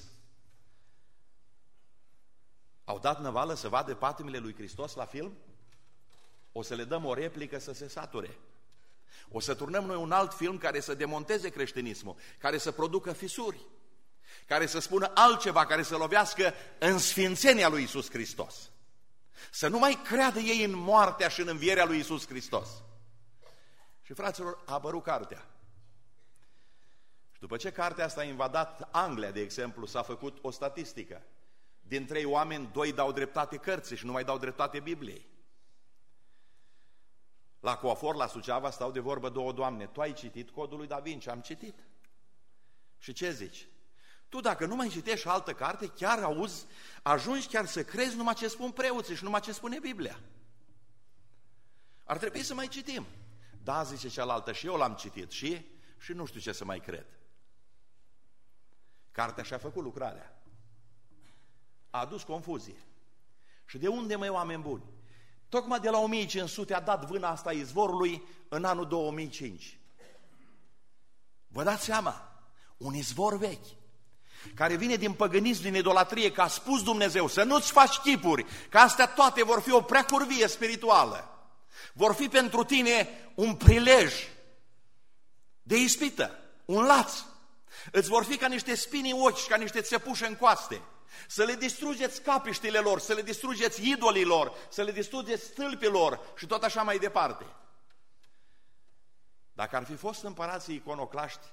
au dat năvală să vadă patimile lui Hristos la film? O să le dăm o replică să se sature. O să turnăm noi un alt film care să demonteze creștinismul, care să producă fisuri, care să spună altceva, care să lovească în sfințenia lui Iisus Hristos. Să nu mai creadă ei în moartea și în învierea lui Iisus Hristos. Și, fraților, a apărut cartea. Și după ce cartea asta a invadat Anglia, de exemplu, s-a făcut o statistică. Din trei oameni, doi dau dreptate cărții și nu mai dau dreptate Bibliei. La coafor, la Suceava, stau de vorbă două doamne. Tu ai citit Codul lui Da Vinci? Am citit. Și ce zici? Tu dacă nu mai citești altă carte, chiar auzi, ajungi chiar să crezi numai ce spun preoții și numai ce spune Biblia. Ar trebui să mai citim. Da, zice cealaltă, și eu l-am citit și, și nu știu ce să mai cred. Cartea și-a făcut lucrarea. A adus confuzie. Și de unde, măi, oameni buni? Tocmai de la o mie cinci sute a dat vâna asta izvorului în anul două mii cinci. Vă dați seama? Un izvor vechi, care vine din păgânism, din idolatrie, că a spus Dumnezeu să nu-ți faci chipuri, că astea toate vor fi o preacurvie spirituală. Vor fi pentru tine un prilej de ispită, un laț. Îți vor fi ca niște spini în ochi, ca niște țepușe în coaste. Să le distrugeți capiștile lor, să le distrugeți idolilor, să le distrugeți stâlpilor și tot așa mai departe. Dacă ar fi fost împărații iconoclaști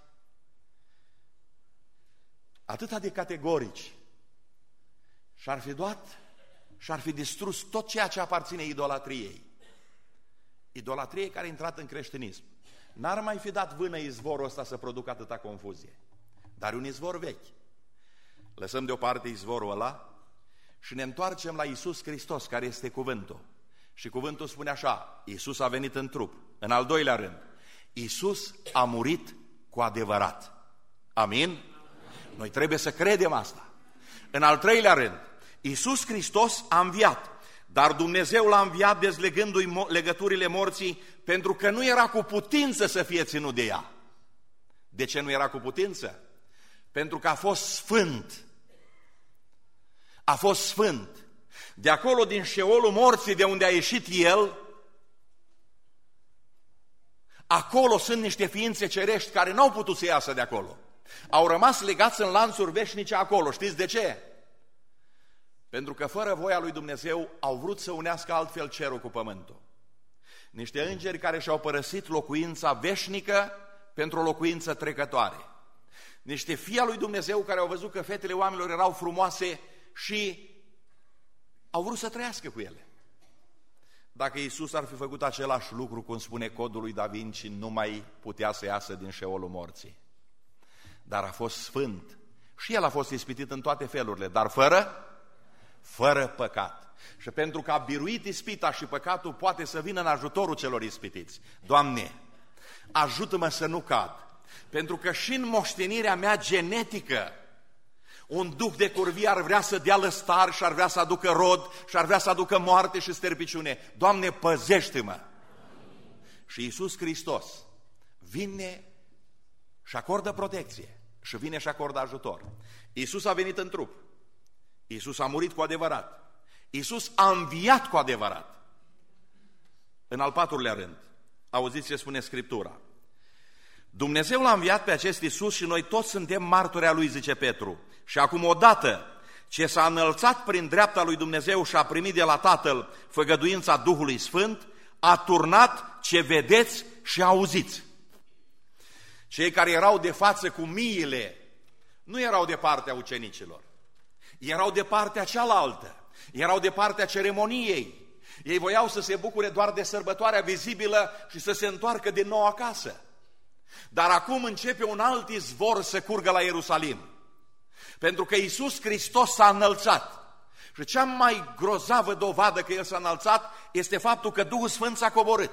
atâta de categorici și-ar fi luat și-ar fi distrus tot ceea ce aparține idolatriei, idolatriei care a intrat în creștinism, n-ar mai fi dat vână izvorul ăsta să producă atâta confuzie. Dar un izvor vechi. Lăsăm deoparte izvorul ăla și ne întoarcem la Iisus Hristos, care este cuvântul. Și cuvântul spune așa: Iisus a venit în trup. În al doilea rând, Iisus a murit cu adevărat. Amin? Noi trebuie să credem asta. În al treilea rând, Iisus Hristos a înviat, dar Dumnezeu l-a înviat dezlegându-i legăturile morții, pentru că nu era cu putință să fie ținut de ea. De ce nu era cu putință? Pentru că a fost sfânt. A fost sfânt. De acolo, din șeolul morții, de unde a ieșit El, acolo sunt niște ființe cerești care n-au putut să iasă de acolo. Au rămas legați în lanțuri veșnice acolo. Știți de ce? Pentru că fără voia lui Dumnezeu au vrut să unească altfel cerul cu pământul. Niște îngeri care și-au părăsit locuința veșnică pentru o locuință trecătoare. Niște fii al lui Dumnezeu care au văzut că fetele oamenilor erau frumoase și au vrut să trăiască cu ele. Dacă Iisus ar fi făcut același lucru, cum spune Codul lui Da Vinci, nu mai putea să iasă din șeolul morții. Dar a fost sfânt și El a fost ispitit în toate felurile, dar fără, fără păcat. Și pentru că a biruit ispita și păcatul, poate să vină în ajutorul celor ispitiți. Doamne, ajută-mă să nu cad, pentru că și în moștenirea mea genetică un duh de curvie ar vrea să dea lăstar și ar vrea să aducă rod și ar vrea să aducă moarte și sterpiciune. Doamne, păzește-mă! Și Iisus Hristos vine și acordă protecție și vine și acordă ajutor. Iisus a venit în trup. Iisus a murit cu adevărat. Iisus a înviat cu adevărat. În al patrulea rând, auziți ce spune Scriptura. Dumnezeu l-a înviat pe acest Iisus și noi toți suntem martori a lui, zice Petru. Și acum odată ce s-a înălțat prin dreapta lui Dumnezeu și a primit de la Tatăl făgăduința Duhului Sfânt, a turnat ce vedeți și auziți. Cei care erau de față cu miile nu erau de partea ucenicilor, erau de partea cealaltă, erau de partea ceremoniei. Ei voiau să se bucure doar de sărbătoarea vizibilă și să se întoarcă din nou acasă. Dar acum începe un alt izvor să curgă la Ierusalim, pentru că Iisus Hristos s-a înălțat. Și cea mai grozavă dovadă că El s-a înălțat este faptul că Duhul Sfânt s-a coborât.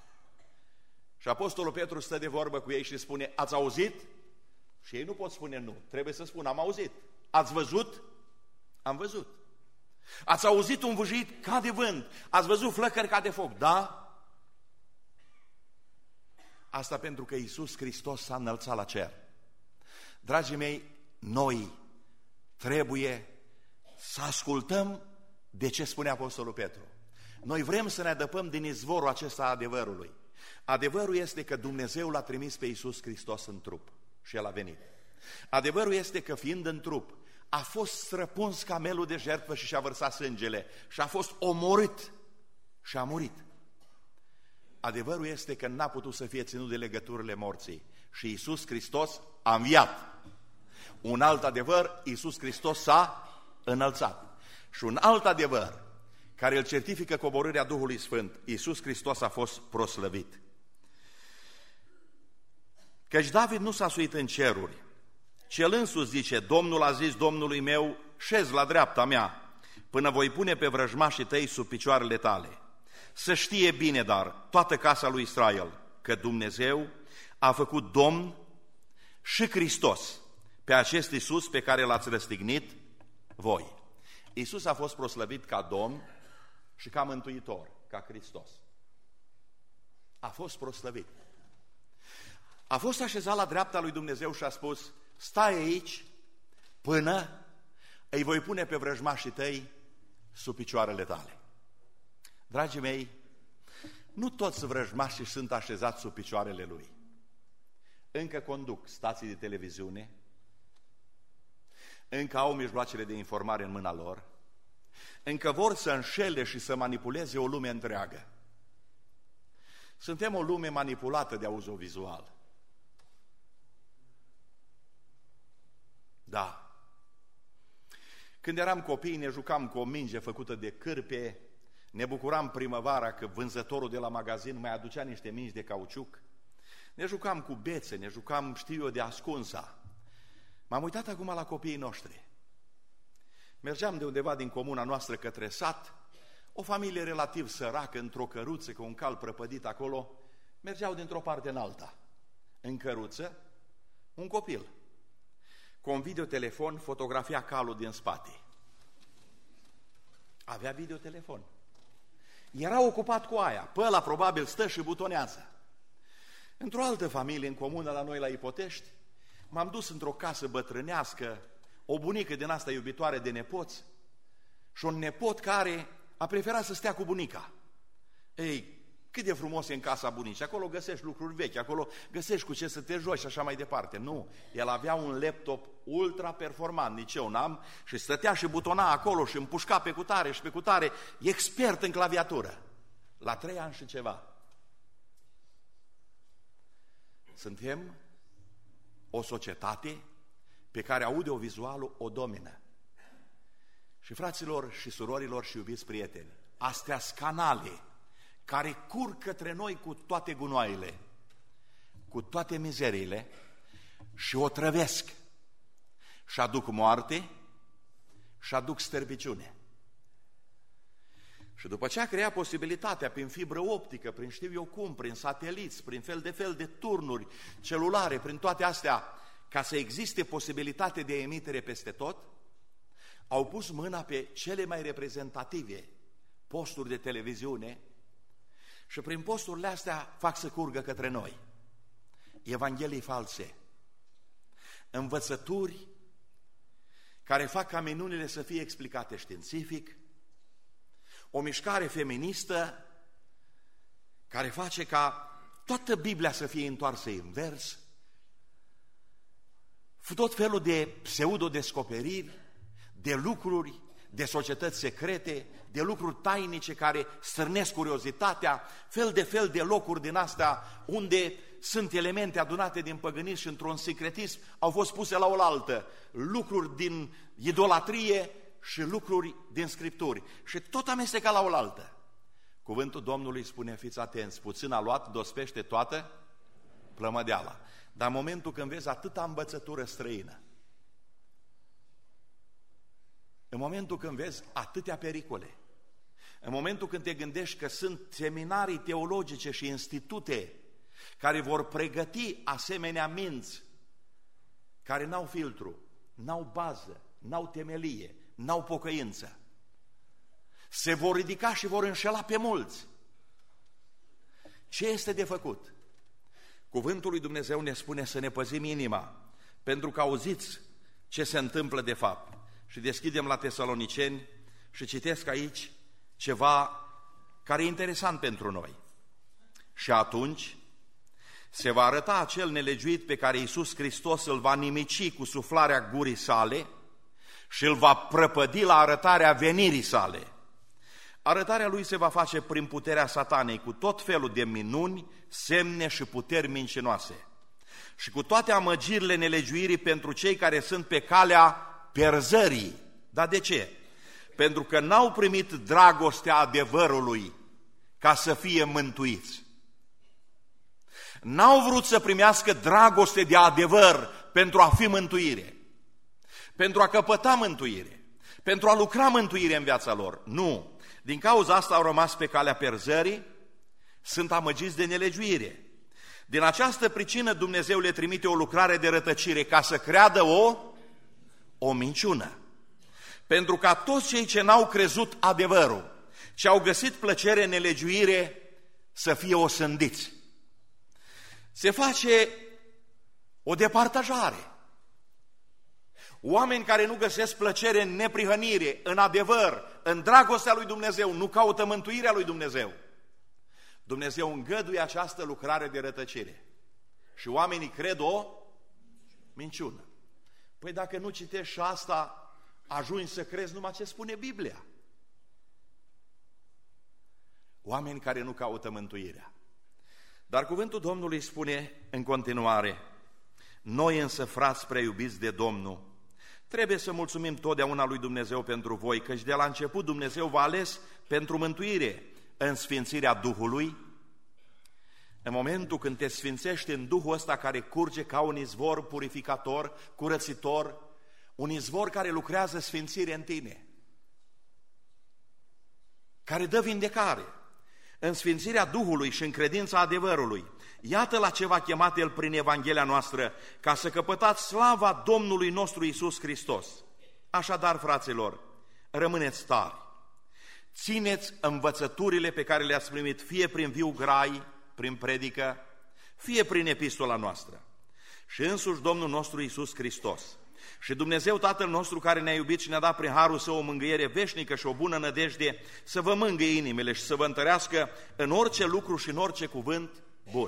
Și Apostolul Petru stă de vorbă cu ei și spune: ați auzit? Și ei nu pot spune nu, trebuie să spun: am auzit. Ați văzut? Am văzut. Ați auzit un vâjit ca de vânt, ați văzut flăcări ca de foc, da? Asta pentru că Iisus Hristos s-a înălțat la cer. Dragii mei, noi trebuie să ascultăm de ce spune Apostolul Petru. Noi vrem să ne adăpăm din izvorul acesta a adevărului. Adevărul este că Dumnezeu l-a trimis pe Iisus Hristos în trup și El a venit. Adevărul este că, fiind în trup, a fost străpuns camelul de jertfă și și-a vărsat sângele și a fost omorât și a murit. Adevărul este că n-a putut să fie ținut de legăturile morții și Iisus Hristos a înviat. Un alt adevăr, Iisus Hristos s-a înălțat. Și un alt adevăr care îl certifică coborârea Duhului Sfânt: Iisus Hristos a fost proslăvit. Căci David nu s-a suit în ceruri, ci el însuși zice: Domnul a zis Domnului meu, șez la dreapta mea, până voi pune pe vrăjmașii tăi sub picioarele tale. Să știe bine, dar, toată casa lui Israel, că Dumnezeu a făcut Domn și Hristos pe acest Iisus pe care l-ați răstignit voi. Iisus a fost proslăvit ca Domn și ca Mântuitor, ca Hristos. A fost proslăvit. A fost așezat la dreapta lui Dumnezeu și a spus: stai aici până îi voi pune pe vrăjmașii tăi sub picioarele tale. Dragii mei, nu toți vrăjmașii sunt așezați sub picioarele lui. Încă conduc stații de televiziune, încă au mijloacele de informare în mâna lor, încă vor să înșele și să manipuleze o lume întreagă. Suntem o lume manipulată de audiovizual. Da. Când eram copii, ne jucam cu o minge făcută de cârpe, ne bucuram primăvara că vânzătorul de la magazin mai aducea niște mingi de cauciuc, ne jucam cu bețe, ne jucam, știu eu, de ascunsa. M-am uitat acum la copiii noștri. Mergeam de undeva din comuna noastră către sat, o familie relativ săracă, într-o căruță cu un cal prăpădit acolo, mergeau dintr-o parte în alta. În căruță, un copil cu un videotelefon fotografia calul din spate. Avea videotelefon. Era ocupat cu aia. Pe ăla probabil stă și butonează. Într-o altă familie, în comună la noi la Ipotești, m-am dus într-o casă bătrânească, o bunică din asta iubitoare de nepoți și un nepot care a preferat să stea cu bunica. Ei, cât de frumos e în casa bunicii, acolo găsești lucruri vechi, acolo găsești cu ce să te joci și așa mai departe. Nu, el avea un laptop ultra performant, nici eu n-am, și stătea și butona acolo și împușca pe cutare și pe cutare, expert în claviatură. La trei ani și ceva. Suntem o societate pe care audiovizualul o domină. Și fraților și surorilor și iubiți prieteni, astea sunt canale care curg către noi cu toate gunoaiele, cu toate mizeriile și o trăvesc și aduc moarte și aduc stârpiciune. Și după ce a creat posibilitatea prin fibră optică, prin știu eu cum, prin sateliți, prin fel de fel de turnuri celulare, prin toate astea, ca să existe posibilitate de emitere peste tot, au pus mâna pe cele mai reprezentative posturi de televiziune și prin posturile astea fac să curgă către noi evanghelii false, învățături care fac ca minunile să fie explicate științific, o mișcare feministă care face ca toată Biblia să fie întoarsă invers, tot felul de pseudo-descoperiri, de lucruri, de societăți secrete, de lucruri tainice care stârnesc curiozitatea, fel de fel de locuri din astea unde sunt elemente adunate din păgânism și într-un secretism au fost puse la oaltă, lucruri din idolatrie și lucruri din Scripturi și tot amestecat la oaltă. Cuvântul Domnului spune, fiți atenți, puțin a luat, dospește toată plămădeala. Dar în momentul când vezi atâta învățătură străină, în momentul când vezi atâtea pericole, în momentul când te gândești că sunt seminarii teologice și institute care vor pregăti asemenea minți care n-au filtru, n-au bază, n-au temelie, n-au pocăință, se vor ridica și vor înșela pe mulți. Ce este de făcut? Cuvântul lui Dumnezeu ne spune să ne păzim inima, pentru că auziți ce se întâmplă de fapt. Și deschidem la Tesaloniceni și citesc aici ceva care e interesant pentru noi. Și atunci se va arăta acel nelegiuit pe care Iisus Hristos îl va nimici cu suflarea gurii sale și îl va prăpădi la arătarea venirii sale. Arătarea lui se va face prin puterea satanei, cu tot felul de minuni, semne și puteri mincinoase și cu toate amăgirile nelegiuirii pentru cei care sunt pe calea pierzării. Dar de ce? pentru că n-au primit dragostea adevărului ca să fie mântuiți. N-au vrut să primească dragoste de adevăr pentru a fi mântuire, pentru a căpăta mântuire, pentru a lucra mântuire în viața lor. Nu! Din cauza asta au rămas pe calea perzării, sunt amăgiți de nelegiuire. Din această pricină Dumnezeu le trimite o lucrare de rătăcire ca să creadă o, o minciună. Pentru ca toți cei ce n-au crezut adevărul, ce au găsit plăcere în nelegiuire, să fie osândiți. Se face o departajare. Oameni care nu găsesc plăcere în neprihănire, în adevăr, în dragostea lui Dumnezeu, nu caută mântuirea lui Dumnezeu. Dumnezeu îngăduie această lucrare de rătăcire. Și oamenii cred o minciună. Păi dacă nu citești și asta, ajungi să crezi numai ce spune Biblia. Oameni care nu caută mântuirea. Dar cuvântul Domnului spune în continuare: noi însă, frați preiubiți de Domnul, trebuie să mulțumim totdeauna lui Dumnezeu pentru voi, căci de la început Dumnezeu v-a ales pentru mântuire în sfințirea Duhului. În momentul când te sfințești în Duhul ăsta care curge ca un izvor purificator, curățitor, un izvor care lucrează sfințire în tine, care dă vindecare, în sfințirea Duhului și în credința adevărului. Iată la ce v-a chemat El prin Evanghelia noastră, ca să căpătați slava Domnului nostru Iisus Hristos. Așadar, fraților, rămâneți tari, țineți învățăturile pe care le-ați primit, fie prin viu grai, prin predică, fie prin epistola noastră. Și însuși Domnul nostru Iisus Hristos și Dumnezeu Tatăl nostru care ne-a iubit și ne-a dat prin harul Său o mângâiere veșnică și o bună nădejde, să vă mângâie inimile și să vă întărească în orice lucru și în orice cuvânt bun.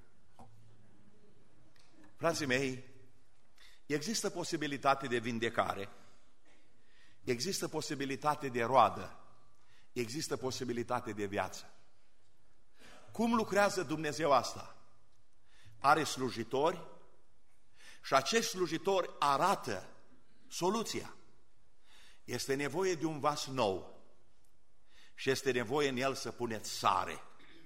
Frații mei, există posibilitate de vindecare, există posibilitate de roadă, există posibilitate de viață. Cum lucrează Dumnezeu asta? Are slujitori și acești slujitori arată soluția. Este nevoie de un vas nou și este nevoie în el să puneți sare.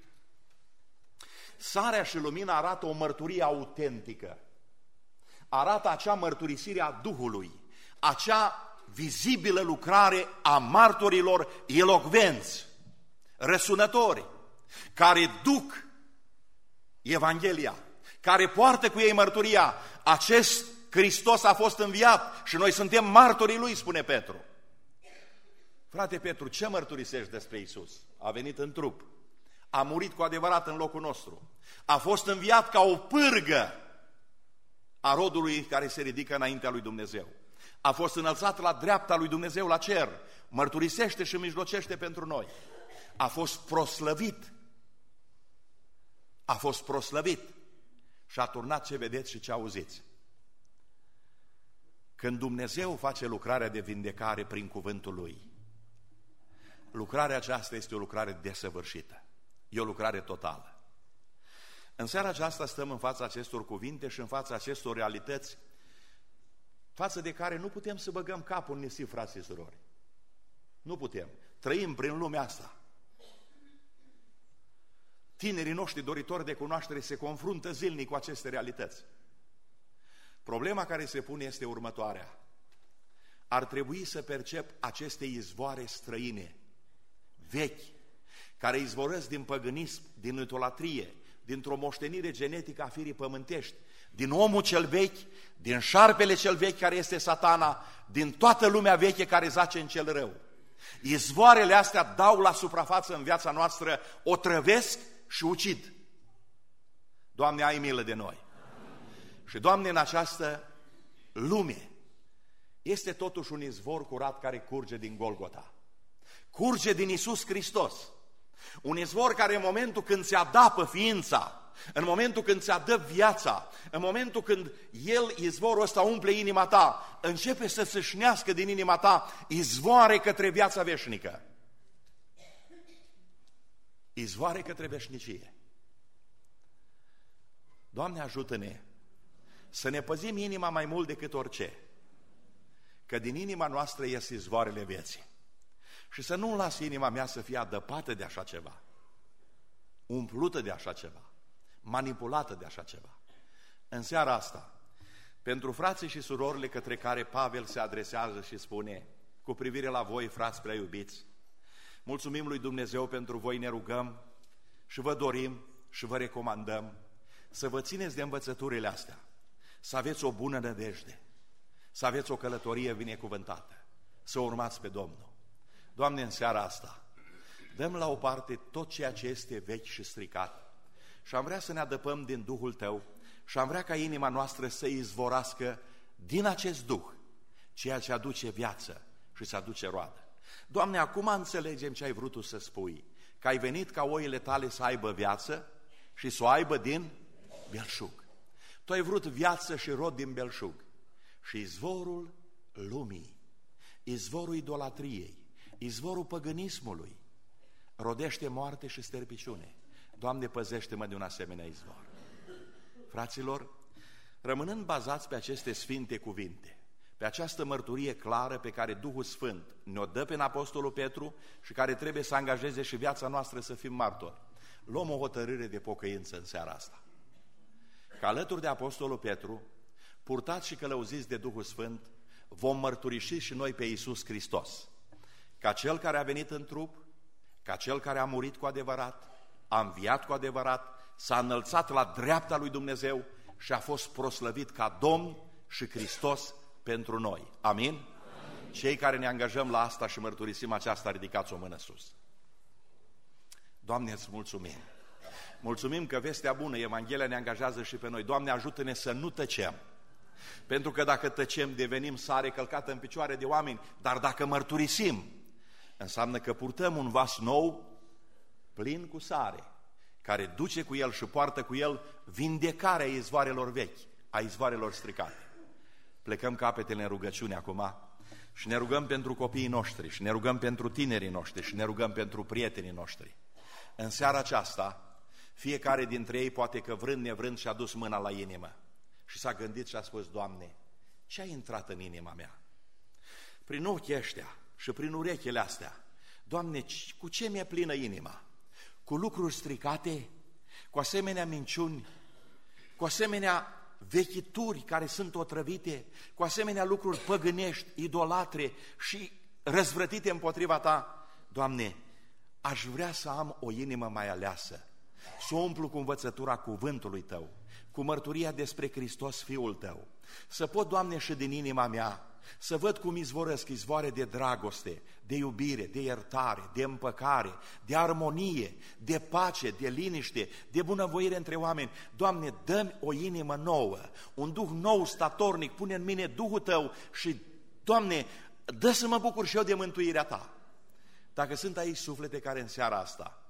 Sarea și lumina arată o mărturie autentică, arată acea mărturisire a Duhului, acea vizibilă lucrare a martorilor elocvenți, răsunători, care duc Evanghelia, care poartă cu ei mărturia: acest Hristos a fost înviat și noi suntem martorii Lui, spune Petru. Frate Petru, ce mărturisești despre Iisus? A venit în trup, a murit cu adevărat în locul nostru, a fost înviat ca o pârgă a rodului care se ridică înaintea lui Dumnezeu, a fost înălțat la dreapta lui Dumnezeu la cer, mărturisește și mijlocește pentru noi, a fost proslăvit, a fost proslăvit și a turnat ce vedeți și ce auziți. Când Dumnezeu face lucrarea de vindecare prin cuvântul Lui, lucrarea aceasta este o lucrare desăvârșită, e o lucrare totală. În seara aceasta stăm în fața acestor cuvinte și în fața acestor realități, față de care nu putem să băgăm capul în nisip, frați și surori. Nu putem. Trăim prin lumea asta. Tinerii noștri doritori de cunoaștere se confruntă zilnic cu aceste realități. Problema care se pune este următoarea. Ar trebui să percep aceste izvoare străine, vechi, care izvorăsc din păgânism, din idolatrie, dintr-o moștenire genetică a firii pământești, din omul cel vechi, din șarpele cel vechi care este Satana, din toată lumea veche care zace în cel rău. Izvoarele astea dau la suprafață în viața noastră, o trăvesc și ucid. Doamne, ai milă de noi! Și, Doamne, în această lume este totuși un izvor curat care curge din Golgota. Curge din Iisus Hristos. Un izvor care în momentul când ți adapă ființa, în momentul când ți adă viața, în momentul când El, izvorul ăsta, umple inima ta, începe să sâșnească din inima ta izvoare către viața veșnică. Izvoare către veșnicie. Doamne, ajută-ne să ne păzim inima mai mult decât orice, că din inima noastră ies izvoarele vieții. Și să nu las inima mea să fie adăpată de așa ceva, umplută de așa ceva, manipulată de așa ceva. În seara asta, pentru frații și surorile către care Pavel se adresează și spune, cu privire la voi, frați prea iubiți, mulțumim lui Dumnezeu pentru voi, ne rugăm și vă dorim și vă recomandăm să vă țineți de învățăturile astea, să aveți o bună nădejde, să aveți o călătorie binecuvântată, să urmați pe Domnul. Doamne, în seara asta, dăm la o parte tot ceea ce este vechi și stricat și am vrea să ne adăpăm din Duhul Tău și am vrea ca inima noastră să izvorască din acest Duh ceea ce aduce viață și să aduce roadă. Doamne, acum înțelegem ce ai vrut Tu să spui, că ai venit ca oile Tale să aibă viață și să o aibă din belșug. Tu ai vrut viață și rod din belșug și izvorul lumii, izvorul idolatriei, izvorul păgânismului rodește moarte și sterpiciune. Doamne, păzește-mă de un asemenea izvor. Fraților, rămânând bazați pe aceste sfinte cuvinte, pe această mărturie clară pe care Duhul Sfânt ne-o dă prin Apostolul Petru și care trebuie să angajeze și viața noastră să fim martori, luăm o hotărâre de pocăință în seara asta. Că alături de Apostolul Petru, purtați și călăuziți de Duhul Sfânt, vom mărturisi și noi pe Iisus Hristos, ca Cel care a venit în trup, ca Cel care a murit cu adevărat, a înviat cu adevărat, s-a înălțat la dreapta lui Dumnezeu și a fost proslăvit ca Domn și Hristos pentru noi. Amin? Amin. Cei care ne angajăm la asta și mărturisim aceasta, ridicați o mână sus. Doamne, îți mulțumim. Mulțumim că vestea bună, Evanghelia, ne angajează și pe noi. Doamne, ajută-ne să nu tăcem. Pentru că dacă tăcem, devenim sare călcată în picioare de oameni, dar dacă mărturisim, înseamnă că purtăm un vas nou, plin cu sare, care duce cu el și poartă cu el vindecarea izvoarelor vechi, a izvoarelor stricate. Plecăm capetele în rugăciune acum și ne rugăm pentru copiii noștri, și ne rugăm pentru tinerii noștri, și ne rugăm pentru prietenii noștri. În seara aceasta, fiecare dintre ei, poate că vrând nevrând, și-a dus mâna la inimă și s-a gândit și a spus, Doamne, ce a intrat în inima mea? Prin ochii ăștia și prin urechile astea, Doamne, cu ce mi-e plină inima? Cu lucruri stricate, cu asemenea minciuni, cu asemenea vechituri care sunt otrăvite, cu asemenea lucruri păgânești, idolatre și răzvrătite împotriva Ta. Doamne, aș vrea să am o inimă mai aleasă, să o umplu cu învățătura cuvântului Tău, cu mărturia despre Hristos, Fiul Tău, să pot, Doamne, și din inima mea să văd cum izvorăsc izvoare de dragoste, de iubire, de iertare, de împăcare, de armonie, de pace, de liniște, de bunăvoire între oameni. Doamne, dă-mi o inimă nouă, un duh nou, statornic, pune în mine Duhul Tău și, Doamne, dă să mă bucur și eu de mântuirea Ta. Dacă sunt aici suflete care în seara asta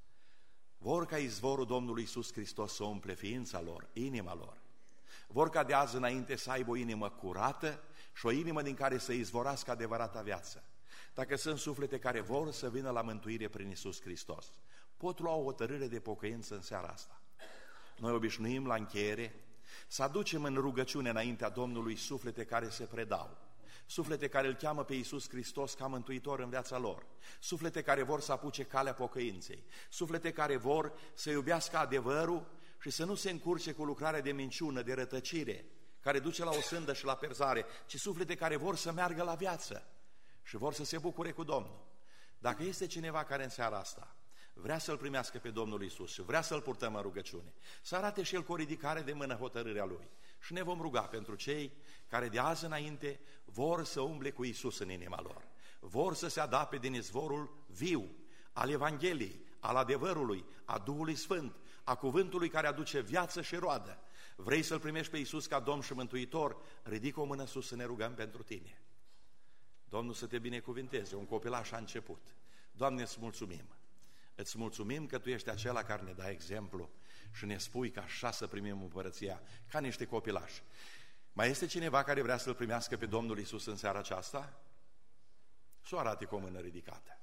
vor ca izvorul Domnului Iisus Hristos să umple ființa lor, inima lor, vor ca de azi înainte să aibă o inimă curată și o inimă din care să izvorască adevărata viață. Dacă sunt suflete care vor să vină la mântuire prin Iisus Hristos, pot lua o hotărâre de pocăință în seara asta. Noi obișnuim la încheiere să aducem în rugăciune înaintea Domnului suflete care se predau, suflete care îl cheamă pe Iisus Hristos ca mântuitor în viața lor, suflete care vor să apuce calea pocăinței, suflete care vor să iubească adevărul și să nu se încurce cu lucrarea de minciună, de rătăcire, care duce la o sândă și la perzare, ci suflete care vor să meargă la viață și vor să se bucure cu Domnul. Dacă este cineva care în seara asta vrea să-L primească pe Domnul Iisus și vrea să-L purtăm în rugăciune, să arate și el cu o ridicare de mână hotărârea Lui. Și ne vom ruga pentru cei care de azi înainte vor să umble cu Iisus în inima lor, vor să se adapte din izvorul viu al Evangheliei, al adevărului, a Duhului Sfânt, a cuvântului care aduce viață și roadă. Vrei să-L primești pe Iisus ca Domn și Mântuitor? Ridică o mână sus să ne rugăm pentru tine. Domnul să te binecuvinteze, un copilaș a început. Doamne, îți mulțumim. Îți mulțumim că Tu ești acela care ne dai exemplu și ne spui că așa să primim împărăția, ca niște copilași. Mai este cineva care vrea să-L primească pe Domnul Iisus în seara aceasta? Să o arate cu o mână ridicată.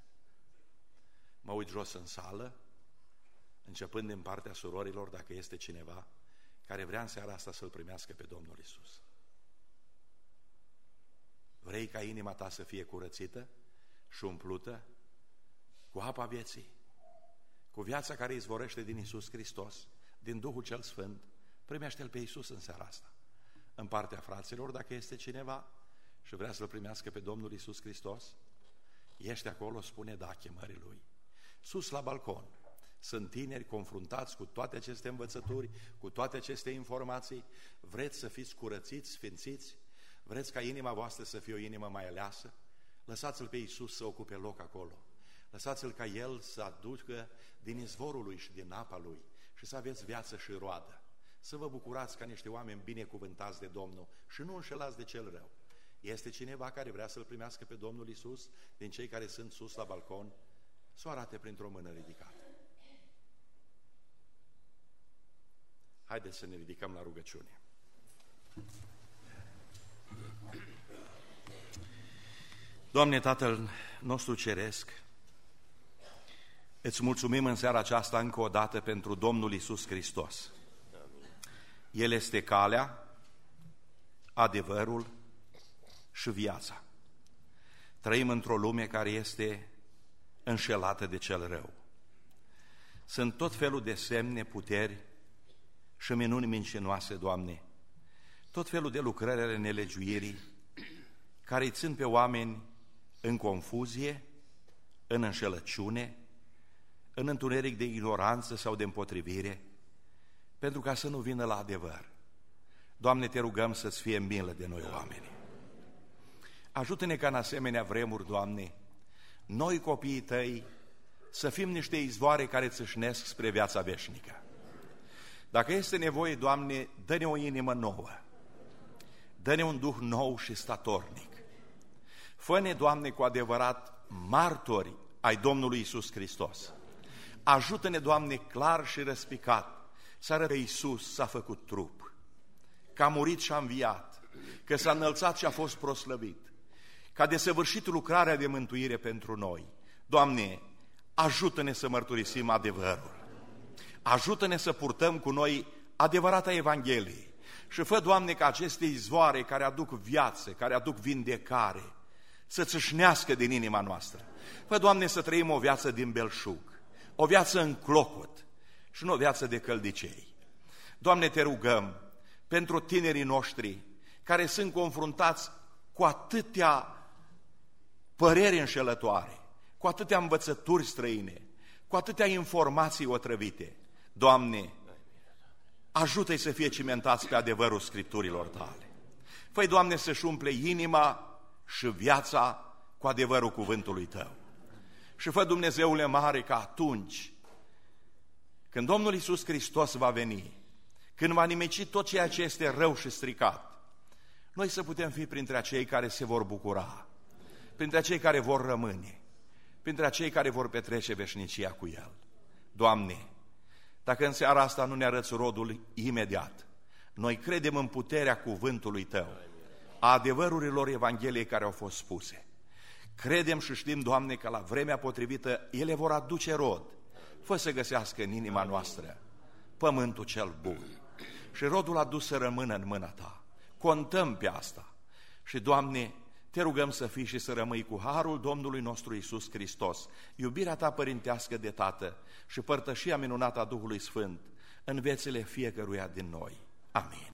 Mă uit jos în sală, începând din partea surorilor, dacă este cineva care vrea în seara asta să-L primească pe Domnul Iisus. Vrei ca inima ta să fie curățită și umplută cu apa vieții, cu viața care izvorăște din Iisus Hristos, din Duhul cel Sfânt. Primește-L pe Iisus în seara asta. În partea fraților, dacă este cineva și vrea să-L primească pe Domnul Iisus Hristos, ești acolo, spune da chemării Lui. Sus la balcon sunt tineri confruntați cu toate aceste învățături, cu toate aceste informații. Vreți să fiți curățiți, sfințiți? Vreți ca inima voastră să fie o inimă mai aleasă? Lăsați-L pe Iisus să ocupe loc acolo. Lăsați-L ca El să aducă din izvorul Lui și din apa Lui și să aveți viață și roadă. Să vă bucurați ca niște oameni binecuvântați de Domnul și nu înșelați de cel rău. Este cineva care vrea să-L primească pe Domnul Iisus din cei care sunt sus la balcon? Să o arate printr-o mână ridicată. Haideți să ne ridicăm la rugăciune. Doamne, Tatăl nostru ceresc, îți mulțumim în seara aceasta încă o dată pentru Domnul Iisus Hristos. El este calea, adevărul și viața. Trăim într-o lume care este înșelată de cel rău. Sunt tot felul de semne, puteri și minuni mincinoase, Doamne, tot felul de lucrări ale nelegiuirii care îi țin pe oameni în confuzie, în înșelăciune, în întuneric de ignoranță sau de împotrivire, pentru ca să nu vină la adevăr. Doamne, te rugăm să-ți fie milă de noi oameni. Ajută-ne ca în asemenea vremuri, Doamne, noi copiii Tăi să fim niște izvoare care țâșnesc spre viața veșnică. Dacă este nevoie, Doamne, dă-ne o inimă nouă, dă-ne un duh nou și statornic. Fă-ne, Doamne, cu adevărat martori ai Domnului Iisus Hristos. Ajută-ne, Doamne, clar și răspicat să arăte că Iisus s-a făcut trup, că a murit și a înviat, că s-a înălțat și a fost proslăvit, că a desăvârșit lucrarea de mântuire pentru noi. Doamne, ajută-ne să mărturisim adevărul. Ajută-ne să purtăm cu noi adevărata Evanghelie și fă, Doamne, ca aceste izvoare care aduc viață, care aduc vindecare, să țâșnească din inima noastră. Fă, Doamne, să trăim o viață din belșug, o viață în clocot și nu o viață de căldicei. Doamne, te rugăm pentru tinerii noștri care sunt confruntați cu atâtea păreri înșelătoare, cu atâtea învățături străine, cu atâtea informații otrăvite. Doamne, ajută-i să fie cimentați pe adevărul Scripturilor Tale. Fă-i, Doamne, să-și umple inima și viața cu adevărul cuvântului Tău. Și fă, Dumnezeule mare, că atunci când Domnul Iisus Hristos va veni, când va nimeci tot ceea ce este rău și stricat, noi să putem fi printre acei care se vor bucura, printre acei care vor rămâne, printre acei care vor petrece veșnicia cu El. Doamne, dacă în seara asta nu ne arăți rodul imediat, noi credem în puterea cuvântului Tău, a adevărurilor Evangheliei care au fost spuse. Credem și știm, Doamne, că la vremea potrivită ele vor aduce rod. Fă să găsească în inima noastră pământul cel bun și rodul adus să rămână în mâna Ta. Contăm pe asta și, Doamne, te rugăm să fii și să rămâi cu harul Domnului nostru Iisus Hristos, iubirea Ta părintească de Tată și părtășia minunată a Duhului Sfânt în viețile fiecăruia din noi. Amin.